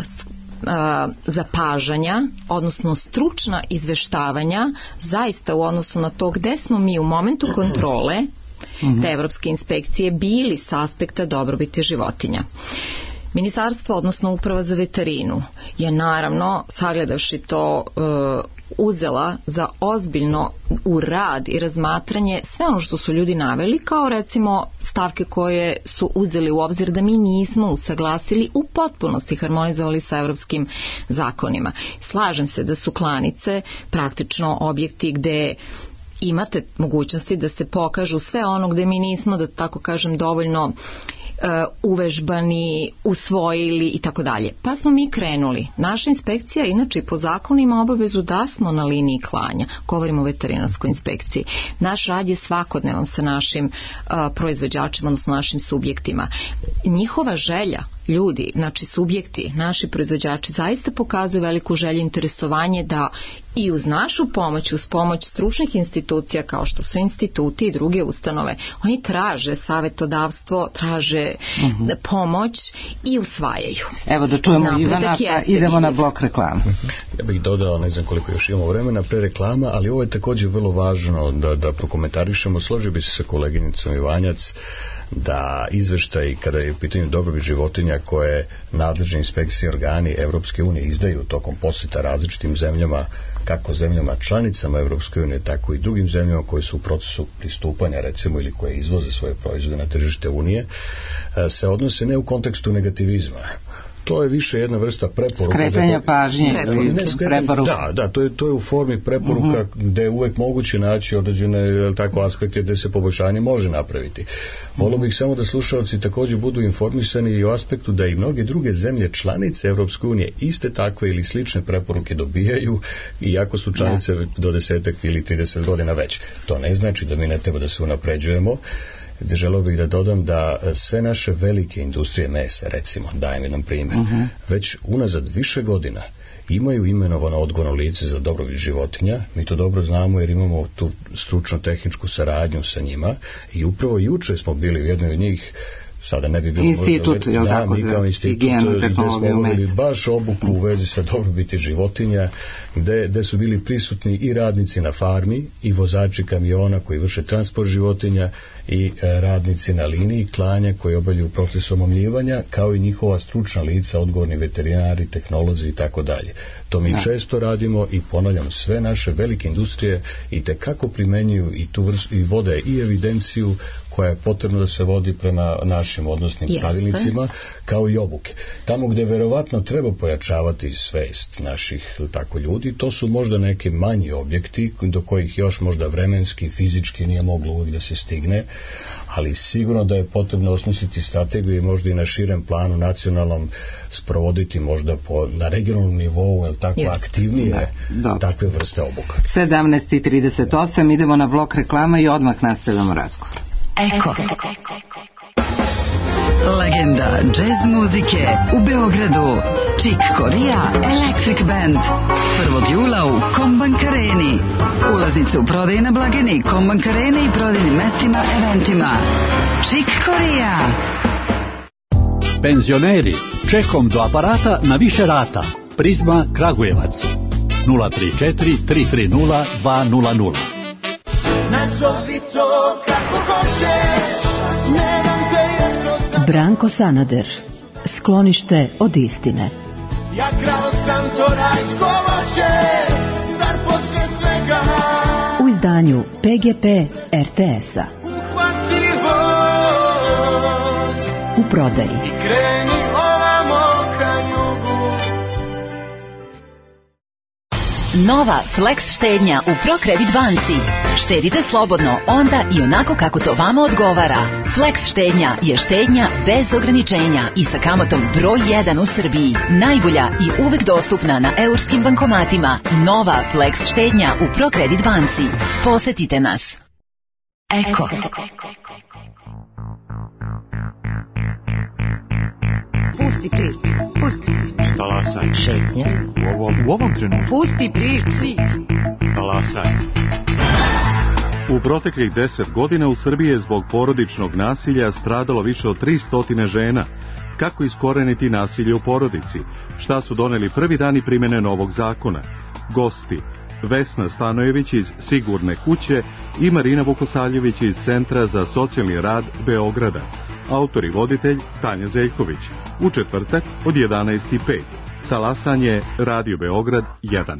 zapažanja, odnosno stručna izveštavanja zaista u odnosu na to gde smo mi u momentu kontrole te evropske inspekcije bili s aspekta dobrobiti životinja. Ministarstvo, odnosno Uprava za veterinu, je naravno, sagledavši to, uzela za ozbiljno u rad i razmatranje sve ono što su ljudi naveli, kao recimo stavke koje su uzeli u obzir da mi nismo usaglasili u potpunosti harmonizovali sa evropskim zakonima. Slažem se da su klanice praktično objekti gde imate mogućnosti da se pokažu sve ono gde mi nismo, da tako kažem, dovoljno uvežbani, usvojili i tako dalje. Pa smo mi krenuli. Naša inspekcija inače po zakonu ima obavezu da smo na liniji klanja. Govorimo o veterinarskoj inspekciji. Naš rad je svakodnevan sa našim uh, proizvođačima, odnosno našim subjektima. Njihova želja, ljudi, znači subjekti, naši proizvođači zaista pokazuju veliku želju i interesovanje da i uz našu pomoć, uz pomoć stručnih institucija kao što su instituti i druge ustanove, oni traže savjetodavstvo, traže uh-huh. pomoć i usvajaju. Evo da čujemo Napredak Ivana, pa idemo na blok reklama. Ja bih dodao, ne znam koliko još imamo vremena pre reklama, ali ovo je također vrlo važno da, da prokomentarišemo. Složio bi se sa koleginicom Ivanjac da izveštaj kada je u pitanju dobrobit životinja koje nadležne inspekcije organi Evropske unije izdaju tokom posjeta različitim zemljama, kako zemljama članicama Evropske unije, tako i drugim zemljama koje su u procesu pristupanja, recimo, ili koje izvoze svoje proizvode na tržište Unije, se odnose ne u kontekstu negativizma. To je više jedna vrsta preporuka. Skretanja pažnje. Da, da, to je, to je u formi preporuka uh-huh. gde je uvek moguće naći određene tako aspekte gde se poboljšanje može napraviti. Volio bih samo da slušalci također budu informisani i o aspektu da i mnoge druge zemlje članice Evropske unije iste takve ili slične preporuke dobijaju, iako su članice da. do desetak ili trideset godina već. To ne znači da mi ne treba da se unapređujemo. Želeo bih da dodam da sve naše velike industrije mesa, recimo, dajem jedan primjer, uh-huh. već unazad više godina imaju imenovano odgovorno lice za dobrobit životinja. Mi to dobro znamo jer imamo tu stručno-tehničku saradnju sa njima i upravo juče smo bili u jednoj od njih, sada ne bi bilo institut, možda, da, mi kao institut gde smo obavili baš obuku u vezi sa dobrobiti životinja, gde, gde su bili prisutni i radnici na farmi i vozači kamiona koji vrše transport životinja i e, radnici na liniji klanja koji obavljaju proces omamljivanja, kao i njihova stručna lica, odgovorni veterinari, tehnolozi i tako dalje. To mi da. često radimo i ponavljam, sve naše velike industrije i tekako primenjuju i tu vrstu, i vode i evidenciju koja je potrebno da se vodi prema našim odnosnim Jeste. pravilnicima, kao i obuke. Tamo gde verovatno treba pojačavati svest naših tako ljudi, to su možda neki manji objekti do kojih još možda vremenski, fizički nije moglo uvijek da se stigne, ali sigurno da je potrebno osmisliti strategiju i možda i na širem planu nacionalnom sprovoditi možda po, na regionalnom nivou, ili tako Jeste. aktivnije da. takve vrste obuka. sedamnaest i trideset osam idemo na blok reklama i odmah nastavljamo razgovor. Eko. Legenda džez muzike u Beogradu. Chick Corea Electric Band. prvog jula u Kombank Areni. Ulaznice u prodaji na blagajni Kombank Areni i prodajnim mestima, eventima. Chick Corea. Penzioneri, čekom do aparata na više rata. Prizma Kragujevac. nula tri četiri tri tri nula dva nula nula. Nazovi to kako hoćeš, nemam te jedno... Branko Sanader, sklonište od istine. Ja krao sam to rajsko voće, zar posle svega... U izdanju P G P R T S-a. Uhvati voz u prodaji i kreni ovamo ka jugu. Nova Flex štednja u ProCredit banci. Štedite slobodno onda i onako kako to vama odgovara. Flex štednja je štednja bez ograničenja i sa kamatom broj jedan u Srbiji. Najbolja i uvek dostupna na eurskim bankomatima. Nova Flex štednja u ProCredit banci. Posetite nas. Eko. Pusti prič, pusti prič. Talasaj. Šetnja. U ovom, u ovom trenutku. Pusti prič. Talasaj. U proteklih deset godina u Srbiji je zbog porodičnog nasilja stradalo više od tristo žena. Kako iskoreniti nasilje u porodici? Šta su doneli prvi dani primjene novog zakona? Gosti: Vesna Stanojević iz Sigurne kuće i Marina Vukosavljević iz Centra za socijalni rad Beograda. Autor i voditelj Tanja Zeljković. U četvrtak od jedanaest i pet. Talasanje Radio Beograd jedan.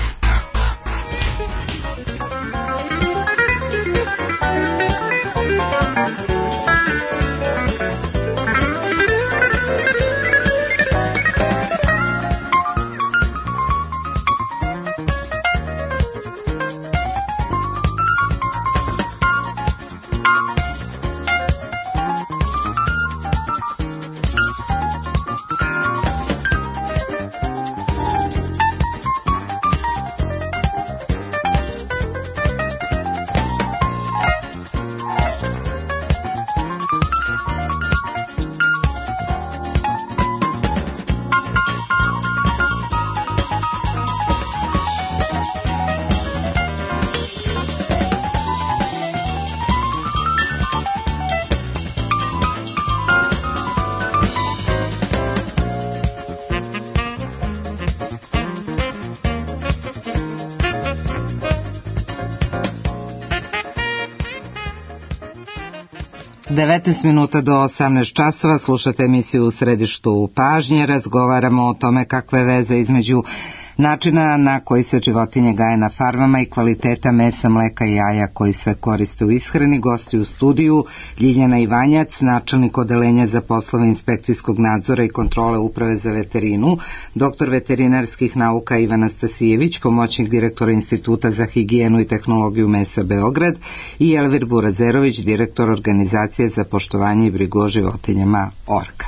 devetnaest minuta do osamnaest časova, slušate emisiju U središtu pažnje, razgovaramo o tome kakve veze između načina na koji se životinje gaje na farmama i kvaliteta mesa, mleka i jaja koji se koriste u ishrani. Gosti u studiju: Ljiljana Ivanjac, načelnik odeljenja za poslove inspekcijskog nadzora i kontrole Uprave za veterinu, doktor veterinarskih nauka Ivan Astasijević, pomoćnik direktora Instituta za higijenu i tehnologiju mesa Beograd, i Elvir Burazerović, direktor organizacije za poštovanje i brigu o životinjama Orka.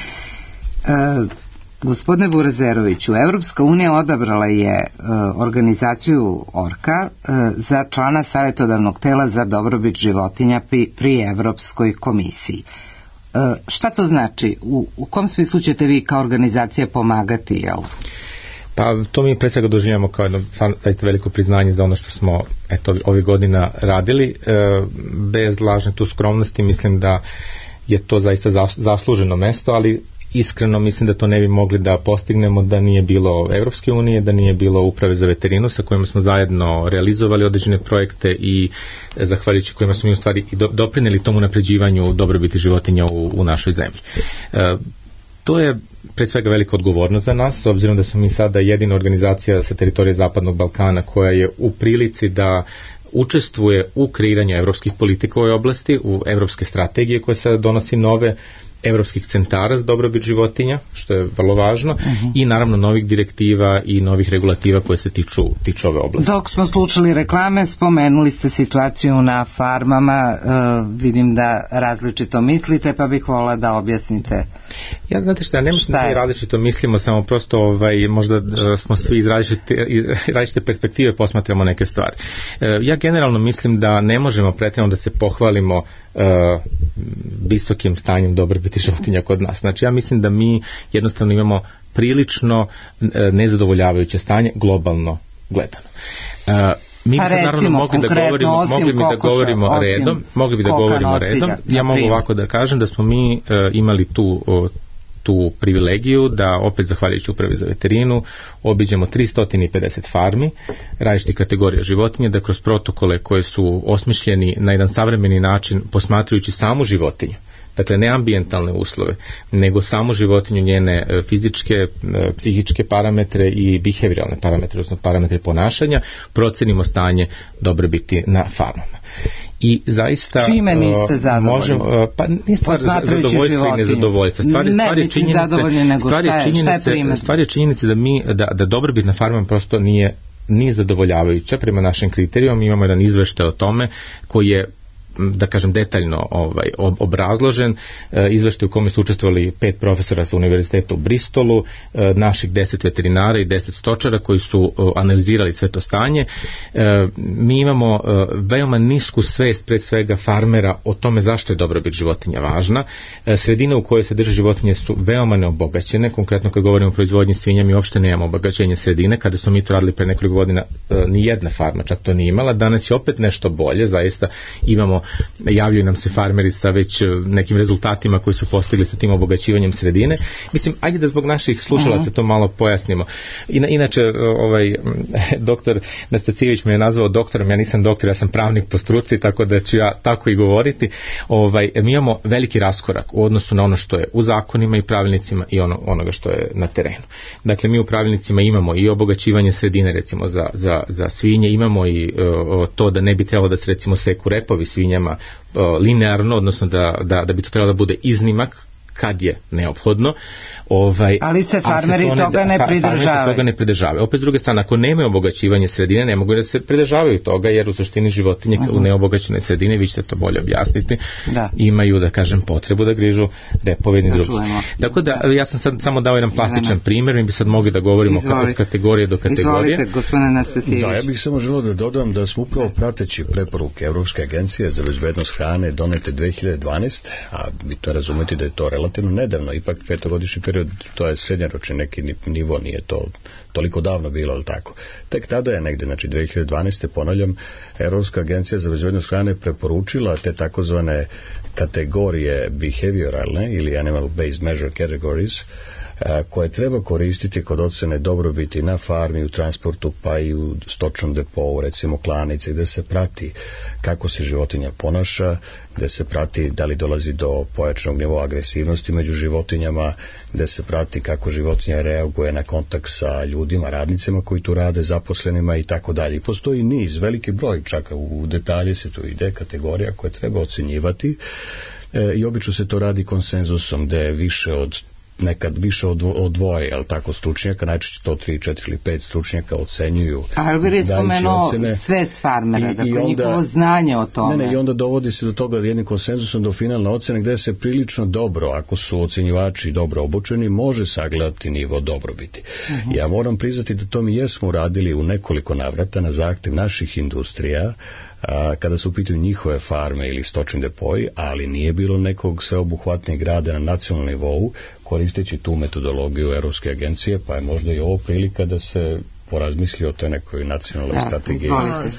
E, Gospodine Burazeroviću, Evropska unija odabrala je e, organizaciju Orka e, za člana savjetodavnog tela za dobrobit životinja pri, pri Evropskoj komisiji. E, šta to znači? U, u kom smislu ćete vi kao organizacija pomagati, jel? Pa to mi pre svega doživljamo kao jedno zaista veliko priznanje za ono što smo eto, ovih godina radili. E, bez lažne tu skromnosti mislim da je to zaista zasluženo mesto, ali iskreno mislim da to ne bi mogli da postignemo da nije bilo Evropske unije, da nije bilo Uprave za veterinu sa kojima smo zajedno realizovali određene projekte i zahvaljujući kojima smo mi u stvari i do, doprineli tomu napređivanju dobrobiti životinja u, u našoj zemlji. E, to je pre svega velika odgovornost za nas, s obzirom da smo mi sada jedina organizacija sa teritorije Zapadnog Balkana koja je u prilici da učestvuje u kreiranju evropskih politika u ovoj oblasti, u evropske strategije koje sada donosi nove, evropskih centara za dobrobit životinja, što je vrlo važno, uh-huh. i naravno novih direktiva i novih regulativa koje se tiču, tiču ove oblasti. Dok smo slušali reklame, spomenuli ste situaciju na farmama, uh, vidim da različito mislite, pa bih volila da objasnite. Ja, znate što, ja ne mislim da mi različito mislimo, samo prosto ovaj, možda uh, smo svi iz različite, iz različite perspektive posmatramo neke stvari. Uh, ja generalno mislim da ne možemo pretjerano da se pohvalimo uh, visokim stanjem dobrobiti životinja kod nas. Znači ja mislim da mi jednostavno imamo prilično nezadovoljavajuće stanje globalno gledano. Uh, mi bi sad naravno mogli da govorimo, mogli bi da govorimo redom, mogli bi da govorimo redom. Ja mogu ovako da kažem da smo mi uh, imali tu uh, tu privilegiju da opet zahvaljujući upravi za veterinu obiđemo tristo pedeset farmi različitih kategorija životinja, da kroz protokole koje su osmišljeni na jedan savremeni način posmatrajući samu životinju, dakle ne ambijentalne uslove, nego samo životinju, njene fizičke, psihičke parametre i behavioralne parametre, odnosno parametre ponašanja, procenimo stanje dobrobiti na farmama. I zaista čime niste zadovoljni? Možemo, pa nije stvar zadovoljstva i nezadovoljstva. Stvar je, ne, stvar je činjenice, nego stvar je šta je, činjenice, šta je stvar je činjenice da mi da, da dobrobit na farmama prosto nije nije zadovoljavajuća prema našim kriterijima. Imamo jedan izveštaj o tome koji je, da kažem, detaljno ovaj, obrazložen, e, izveštaj u kome su učestvovali pet profesora sa univerziteta u Bristolu, e, naših deset veterinara i deset stočara koji su e, analizirali sve to stanje. E, mi imamo e, veoma nisku svest pre svega farmera o tome zašto je dobrobit životinja važna. E, sredine u kojoj se drže životinje su veoma neobogaćene, konkretno kad govorimo o proizvodnji svinja mi uopšte nemamo obogaćenje sredine, kada smo mi to radili pre nekoliko godina e, ni jedna farma čak to nije imala, danas je opet nešto bolje, zaista imamo, javljaju nam se farmeri sa već nekim rezultatima koji su postigli sa tim obogaćivanjem sredine. Mislim, ajde da zbog naših slušalaca to malo pojasnimo. Ina, inače, ovaj, doktor Nastacijević me je nazvao doktorom, ja nisam doktor, ja sam pravnik po struci, tako da ću ja tako i govoriti. Ovaj, mi imamo veliki raskorak u odnosu na ono što je u zakonima i pravilnicima i ono, onoga što je na terenu. Dakle, mi u pravilnicima imamo i obogaćivanje sredine, recimo, za, za, za svinje, imamo i o, to da ne bi trebalo da se, recimo, seku repovi svinjama linearno, odnosno da, da, da bi to trebalo da bude iznimak kad je neophodno. Ovaj, ali se farmeri to toga ne, ne pridržavaju. toga ne pridržavaju. Opet s druge strane, ako nema obogaćivanje sredine, ne mogu da se pridržavaju toga, jer u suštini životinje uh-huh. u neobogaćenoj sredini, vi ćete to bolje objasniti, da. imaju, da kažem, potrebu da grižu repove i drugi. Tako da, ja sam sad samo dao jedan plastičan primjer, mi bi sad mogli da govorimo od kategorije do kategorije. Izvolite, gospodine Nastasijević. Da, ja bih samo želeo da dodam da smo upravo prateći preporuke Evropske agencije za bezbednost hrane donete dve hiljade dvanaeste. a vi to razumete da je to relativno nedavno, ipak petogodišnji period, to je srednjoročni neki nivo, nije to toliko davno bilo, ali tako. Tek tada je negde, znači dve hiljade dvanaeste. ponavljam, Evropska agencija za bezbednost hrane preporučila te takozvane kategorije behavioralne ili animal based measure categories, koje treba koristiti kod ocene dobrobiti na farmi, u transportu, pa i u stočnom depovu, recimo klanice, gde se prati kako se životinja ponaša, gde se prati da li dolazi do pojačanog nivoa agresivnosti među životinjama, gde se prati kako životinja reaguje na kontakt sa ljudima, radnicima koji tu rade, zaposlenima i tako dalje. Postoji niz, veliki broj, čak u detalje se tu ide, kategorija koje treba ocenjivati e, i obično se to radi konsenzusom, gde je više od nekad više od, od dvoje, ali tako, stručnjaka, najčešće to tri, četiri ili pet stručnjaka ocenjuju. A Elvir je spomenuo sve farmera, dakle onda, njihovo znanje o tome. Ne, ne, i onda dovodi se do toga jednim konsenzusom do finalne ocene, gde se prilično dobro, ako su ocenjivači dobro obučeni, može sagledati nivo dobrobiti. Uh-huh. Ja moram priznati da to mi jesmo uradili u nekoliko navrata na zahtev naših industrija, a, kada su u pitanju njihove farme ili stočni depoji, ali nije bilo nekog sveobuhvatnijeg rada na nacionalnom nivou koristeći tu metodologiju Evropske agencije, pa je možda i ovo prilika da se porazmisli o toj nekoj nacionalnoj ja, strategiji.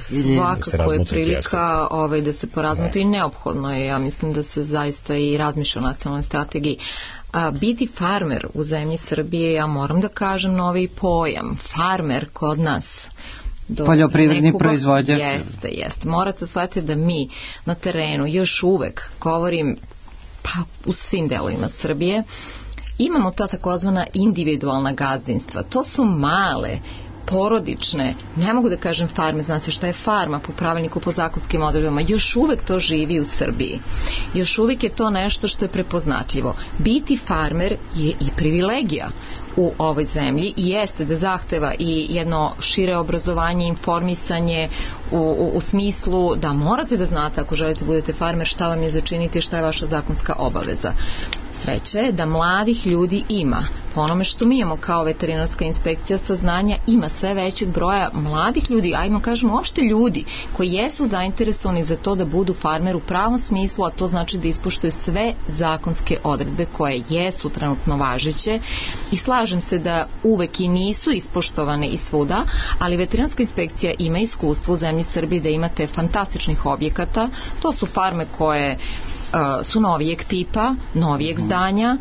Svakako je prilika ovaj, da se porazmotri i neophodno je, ja mislim da se zaista i razmišlja o nacionalnoj strategiji. A, biti farmer u zemlji Srbije, ja moram da kažem novi pojam. Farmer kod nas poljoprivredni proizvođač. Jeste, jeste. Morate shvatiti da mi na terenu još uvek, govorim pa u svim delovima Srbije, imamo ta takozvana individualna gazdinstva. To su male, porodične, ne mogu da kažem farme, zna se šta je farma po pravilniku, po zakonskim odredbama, još uvek to živi u Srbiji. Još uvek je to nešto što je prepoznatljivo. Biti farmer je i privilegija u ovoj zemlji i jeste da zahteva i jedno šire obrazovanje, informisanje u, u, u smislu da morate da znate ako želite budete farmer šta vam je začiniti, šta je vaša zakonska obaveza. Sreće je da mladih ljudi ima. Po onome što mi imamo kao veterinarska inspekcija saznanja, ima sve većeg broja mladih ljudi, ajmo kažemo uopšte ljudi koji jesu zainteresovani za to da budu farmer u pravom smislu, a to znači da ispoštuju sve zakonske odredbe koje jesu trenutno važeće i slažem se da uvek i nisu ispoštovane i svuda, ali veterinarska inspekcija ima iskustvo u zemlji Srbiji da imate fantastičnih objekata. To su farme koje su novijeg tipa, novijeg zdanja,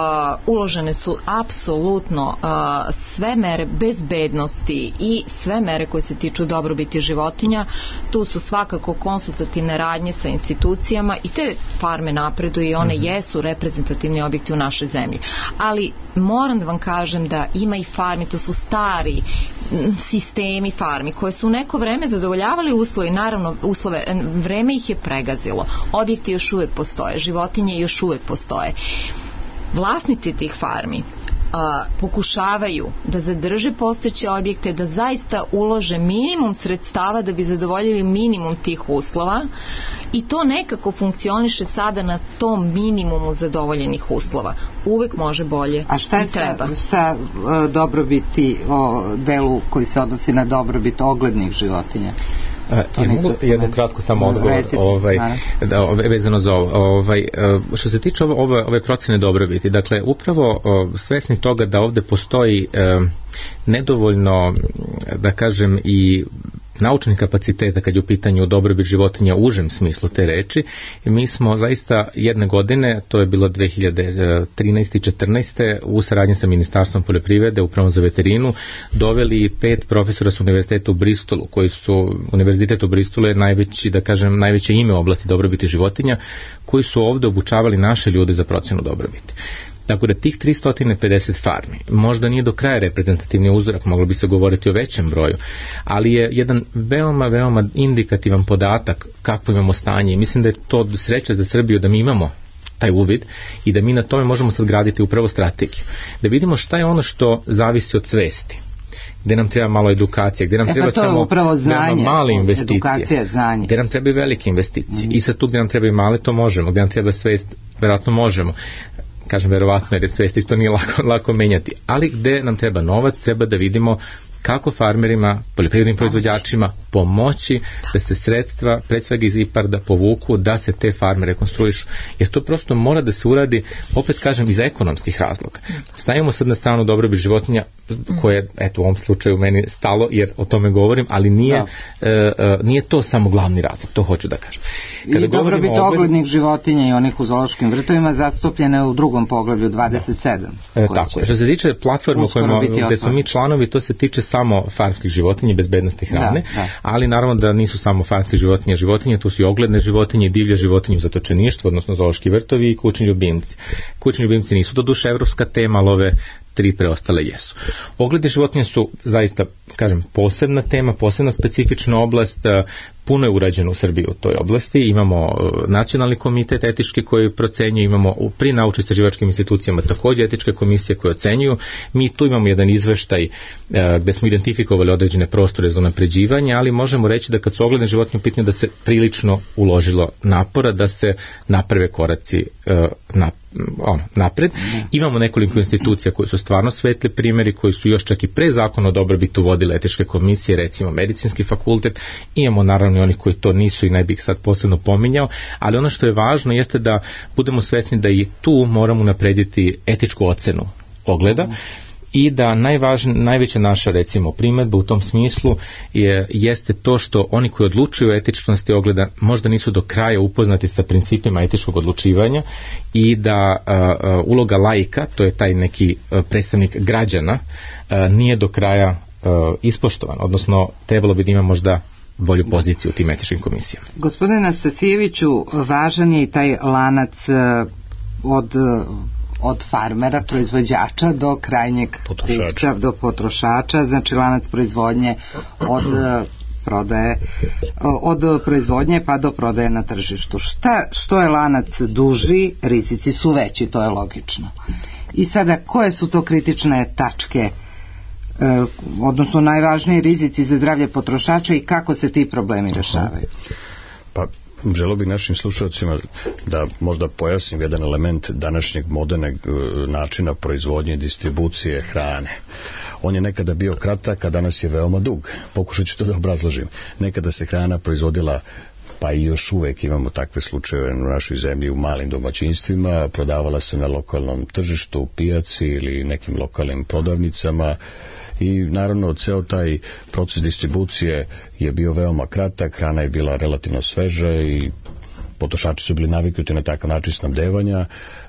uložene su apsolutno sve mere bezbednosti i sve mere koje se tiču dobrobiti životinja. Tu su svakako konsultativne radnje sa institucijama i te farme napreduju i one jesu reprezentativni objekti u našoj zemlji. Ali moram da vam kažem da ima i farmi, to su stari sistemi farmi koje su u neko vreme zadovoljavali uslove, naravno uslove, vreme ih je pregazilo. Objekti još uvek postoje, životinje još uvek postoje. Vlasnici tih farmi a, pokušavaju da zadrže postojeće objekte, da zaista ulože minimum sredstava da bi zadovoljili minimum tih uslova i to nekako funkcioniše sada na tom minimumu zadovoljenih uslova. Uvek može bolje. A šta je sa, sa uh, dobrobiti o delu koji se odnosi na dobrobit oglednih životinja? Ja mogu jednu kratko samo odgovor ovaj, da, vezano za ovo. Ovaj, što se tiče ove, ove procene dobrobiti, dakle, upravo svesni toga da ovde postoji eh, nedovoljno, da kažem, i naučnih kapaciteta kad je u pitanju dobrobit životinja u užem smislu te reči. I mi smo zaista jedne godine, to je bilo dve hiljade trinaeste i četrnaeste u saradnji sa Ministarstvom poljoprivrede, Upravom za veterinu, doveli pet profesora sa univerziteta u Bristolu, koji su, univerzitet u Bristolu je najveći, da kažem, najveće ime u oblasti dobrobiti životinja, koji su ovde obučavali naše ljude za procenu dobrobiti. Tako da tih tristo pedeset farmi možda nije do kraja reprezentativni uzorak, moglo bi se govoriti o većem broju, ali je jedan veoma, veoma indikativan podatak kakvo imamo stanje i mislim da je to sreća za Srbiju da mi imamo taj uvid i da mi na tome možemo sad graditi upravo strategiju. Da vidimo šta je ono što zavisi od svesti, gde nam treba malo edukacije, gde nam e, treba samo znanje, male investicije, gde nam treba velike investicije mm. i sad tu gde nam treba i male to možemo, gde nam treba svest, verovatno možemo. Kažem verovatno jer je svest isto nije lako, lako menjati, ali gde nam treba novac, treba da vidimo kako farmerima, poljoprivrednim proizvođačima pomoći da se sredstva, pre svega iz IPARD-a, povuku, da se te farme rekonstruišu. Jer to prosto mora da se uradi, opet kažem, iz ekonomskih razloga. Stavimo sad na stranu dobrobit životinja, koje, eto, u ovom slučaju meni stalo, jer o tome govorim, ali nije, e, e, nije to samo glavni razlog, to hoću da kažem. Kada I dobrobit ogled... oglednih životinja i onih u zoološkim vrtovima zastupljene u drugom poglavlju dvadeset sedam. E, tako, što se tiče platforma gde smo mi članovi, to se tiče samo farmskih životinja, bezbednosti hrane, da, da. Ali naravno da nisu samo farmske životinje životinje, tu su i ogledne životinje i divlje životinje u zatočeništvu, odnosno zoološki vrtovi i kućni ljubimci. Kućni ljubimci nisu do duše evropska tema, ali ove tri preostale jesu. Ogledne životinje su zaista, kažem, posebna tema, posebna specifična oblast, puno je urađeno u Srbiji u toj oblasti, imamo nacionalni komitet etički koji procenjuje, imamo pri naučno-istraživačkim institucijama takođe etičke komisije koje ocenjuju, mi tu imamo jedan izveštaj gde smo identifikovali određene prostore za unapređivanje, ali možemo reći da kad su ogledne životinje pitanje da se prilično uložilo napora da se naprave koraci na, ono, napred. Imamo nekoliko institucija koje su stvarno svetli primjeri, koji su još čak i pre zakona o dobrobitu vodile etičke komisije, recimo Medicinski fakultet, imamo naravno i oni koji to nisu i ne bih sad posebno pominjao, ali ono što je važno jeste da budemo svesni da i tu moramo naprediti etičku ocenu ogleda i da najvažnije, najveća naša recimo primedba u tom smislu je, jeste to što oni koji odlučuju o etičnosti ogleda možda nisu do kraja upoznati sa principima etičkog odlučivanja i da a, a, uloga laika, to je taj neki a, predstavnik građana, a, nije do kraja a, ispoštovan, odnosno trebalo bi da ima možda bolju poziciju u tim etičkim komisijama. Gospodine Nastasijeviću, važan je i taj lanac od od farmera, proizvođača do krajnjeg kupca, do potrošača, znači lanac proizvodnje od prodaje, od proizvodnje pa do prodaje na tržištu. Šta, što je lanac duži, rizici su veći, to je logično. I sada, koje su to kritične tačke, odnosno najvažniji rizici za zdravlje potrošača i kako se ti problemi rešavaju? Pa, želeo bih našim slušalcima da možda pojasnim jedan element današnjeg modernog načina proizvodnje i distribucije hrane. On je nekada bio kratak, a danas je veoma dug. Pokušat ću to da obrazložim. Nekada se hrana proizvodila, pa i još uvek imamo takve slučajeve u našoj zemlji u malim domaćinstvima, prodavala se na lokalnom tržištu, pijaci ili nekim lokalnim prodavnicama. I naravno ceo taj proces distribucije je bio veoma kratak, hrana je bila relativno sveža i potrošači su bili naviknuti na takav način snabdevanja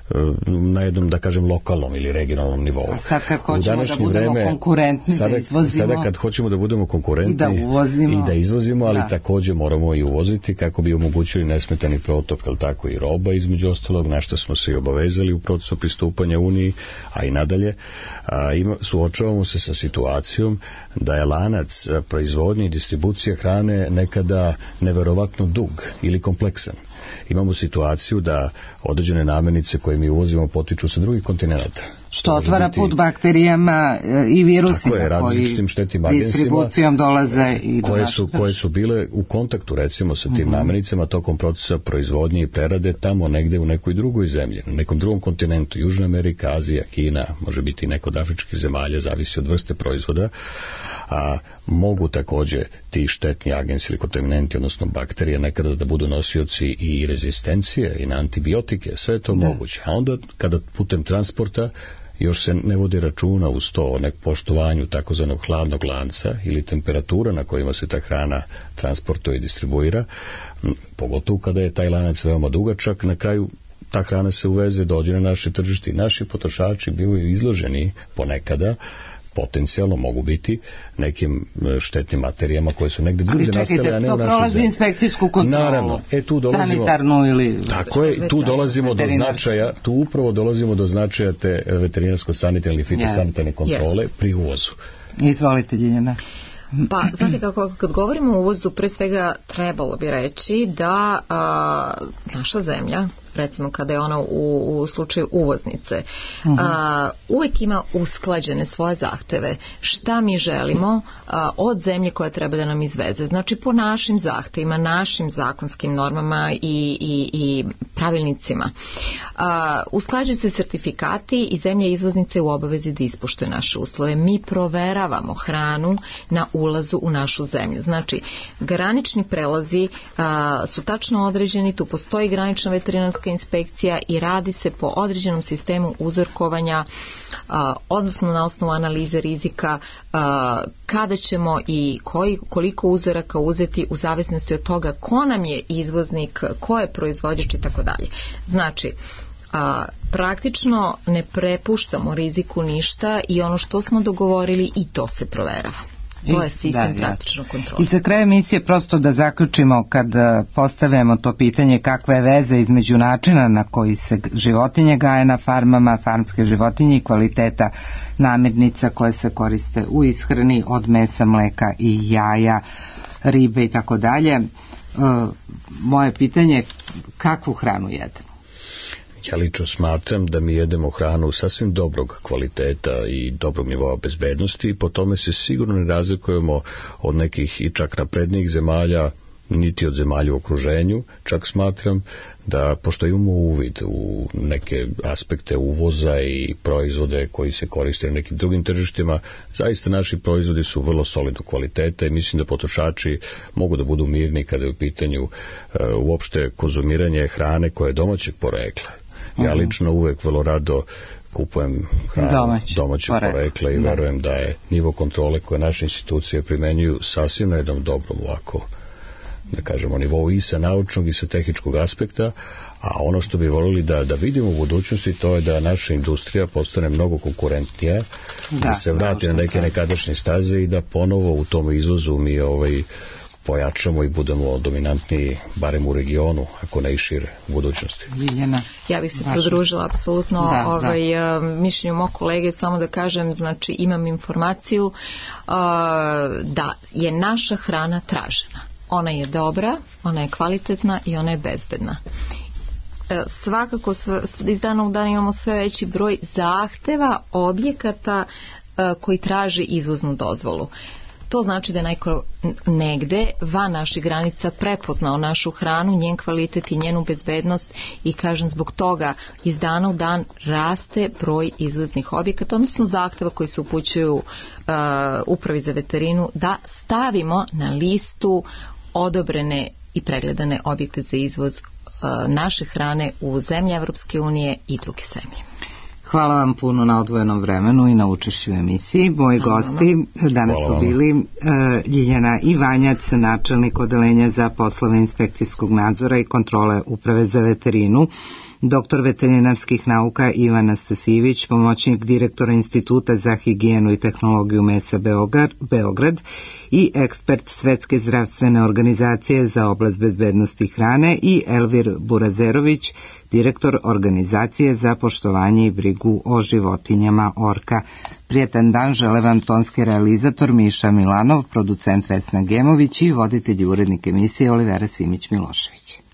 na jednom, da kažem, lokalnom ili regionalnom nivou. A sad kad hoćemo da budemo vreme, konkurentni, sada, da izvozimo... Sada kad hoćemo da budemo konkurentni i da uvozimo, i da izvozimo, ali da. također moramo i uvoziti kako bi omogućili nesmetani protok, ali tako i roba između ostalog, na što smo se i obavezali u procesu pristupanja Uniji, a i nadalje. A, ima, suočavamo se sa situacijom da je lanac proizvodnje i distribucije hrane nekada neverovatno dug ili kompleksan. Imamo situaciju da određene namirnice koje mi uvozimo potiču sa drugih kontinenta. Što otvara biti put bakterijama i virusima je, koji štetnim distribucijom dolaze i do koje su, koje su bile u kontaktu recimo sa tim uh-huh. namirnicama tokom procesa proizvodnje i prerade tamo negde u nekoj drugoj zemlji, na nekom drugom kontinentu, Južna Amerika, Azija, Kina, može biti neko od afričkih zemalja, zavisi od vrste proizvoda, a mogu takođe ti štetni agensi ili kontaminenti, odnosno bakterije, nekada da budu nosioci i rezistencije i na antibiotike, sve je to da. moguće. A onda kada putem transporta još se ne vodi računa uz to o nek poštovanju takozvanog hladnog lanca ili temperatura na kojima se ta hrana transportuje i distribuira, pogotovo kada je taj lanac veoma dugačak, na kraju ta hrana se uveze, dođe na naše tržište i naši potrošači bivaju izloženi ponekada potencijalno mogu biti nekim štetnim materijama koje su negde drugdje nastale, a ne u našoj zemlji. To prolazi inspekcijsku kontrolu. Naravno, e tu dolazimo, sanitarnu ili tako je, tu dolazimo do značaja, tu upravo dolazimo do značaja te veterinarsko-sanitarne ili fitosanitarne kontrole yes. pri uvozu. Izvolite, Ljiljana. Pa, znate kako, kad govorimo o uvozu, pre svega trebalo bi reći da a, naša zemlja, recimo kada je ona u, u slučaju uvoznice, uh-huh. a, uvek ima usklađene svoje zahteve. Šta mi želimo a, od zemlje koja treba da nam izveze? Znači, po našim zahtevima, našim zakonskim normama i, i, i pravilnicima. A, usklađuju se sertifikati i zemlja izvoznice u obavezi da ispoštuje naše uslove. Mi proveravamo hranu na ulazu u našu zemlju. Znači, granični prelazi a, su tačno određeni, tu postoji granična veterinarska inspekcija i radi se po određenom sistemu uzorkovanja, a, odnosno na osnovu analize rizika, a, kada ćemo i koji, koliko uzoraka uzeti u zavisnosti od toga ko nam je izvoznik, ko je proizvođač i tako dalje. Znači, a, praktično ne prepuštamo riziku ništa i ono što smo dogovorili i to se proverava. To je sistem da, praktično kontrole. I za kraj emisije prosto da zaključimo kad postavljamo to pitanje kakva je veza između načina na koji se životinje gaje na farmama, farmske životinje i kvaliteta namirnica koje se koriste u ishrani od mesa, mleka i jaja, ribe i tako dalje. Moje pitanje je kakvu hranu jedemo? Ja lično smatram da mi jedemo hranu sasvim dobrog kvaliteta i dobrog nivoa bezbednosti i po tome se sigurno ne razlikujemo od nekih i čak naprednijih zemalja, niti od zemalja u okruženju. Čak smatram da, pošto imamo uvid u neke aspekte uvoza i proizvode koji se koriste na nekim drugim tržištima, zaista naši proizvodi su vrlo solidnog kvaliteta i mislim da potrošači mogu da budu mirni kada je u pitanju uh, uopšte konzumiranje hrane koje je domaćeg porekla. Ja lično uvek vrlo rado kupujem hranu Domać, domaćeg porekla i da. verujem da je nivo kontrole koje naše institucije primenjuju sasvim na jednom dobrom ovako, da kažemo, nivou i sa naučnog i sa tehničkog aspekta, a ono što bi voljeli da, da vidimo u budućnosti to je da naša industrija postane mnogo konkurentnija, da, da se vrati na neke nekadašnje staze i da ponovo u tom izvozu mi ovaj pojačamo i budemo dominantniji barem u regionu, ako ne i šire u budućnosti. Ljiljana. Ja bih se pridružila apsolutno da, ovaj, da. mišljenju mog kolege, samo da kažem, znači imam informaciju uh, da je naša hrana tražena. Ona je dobra, ona je kvalitetna i ona je bezbedna. Svakako iz dana u dan imamo sve veći broj zahteva objekata uh, koji traži izvoznu dozvolu. To znači da je neko negde van naših granica prepoznao našu hranu, njen kvalitet i njenu bezbednost i kažem zbog toga iz dana u dan raste broj izvoznih objekata, odnosno zahteva koji se upućuju uh, upravi za veterinu da stavimo na listu odobrene i pregledane objekte za izvoz uh, naše hrane u zemlje Evropske unije i druge zemlje. Hvala vam puno na odvojenom vremenu i na učešću u emisiji. Moji gosti danas su bili uh, Ljiljana Ivanjac, načelnik odeljenja za poslove inspekcijskog nadzora i kontrole Uprave za veterinu, doktor veterinarskih nauka Ivan Nastasijević, pomoćnik direktora Instituta za higijenu i tehnologiju mesa Beograd i ekspert Svetske zdravstvene organizacije za oblast bezbednosti hrane, i Elvir Burazerović, direktor Organizacije za poštovanje i brigu o životinjama Orka. Prijetan dan žele vam tonski realizator Miša Milanov, producent Vesna Gemović i voditelj i urednik emisije Olivera Simić Milošević.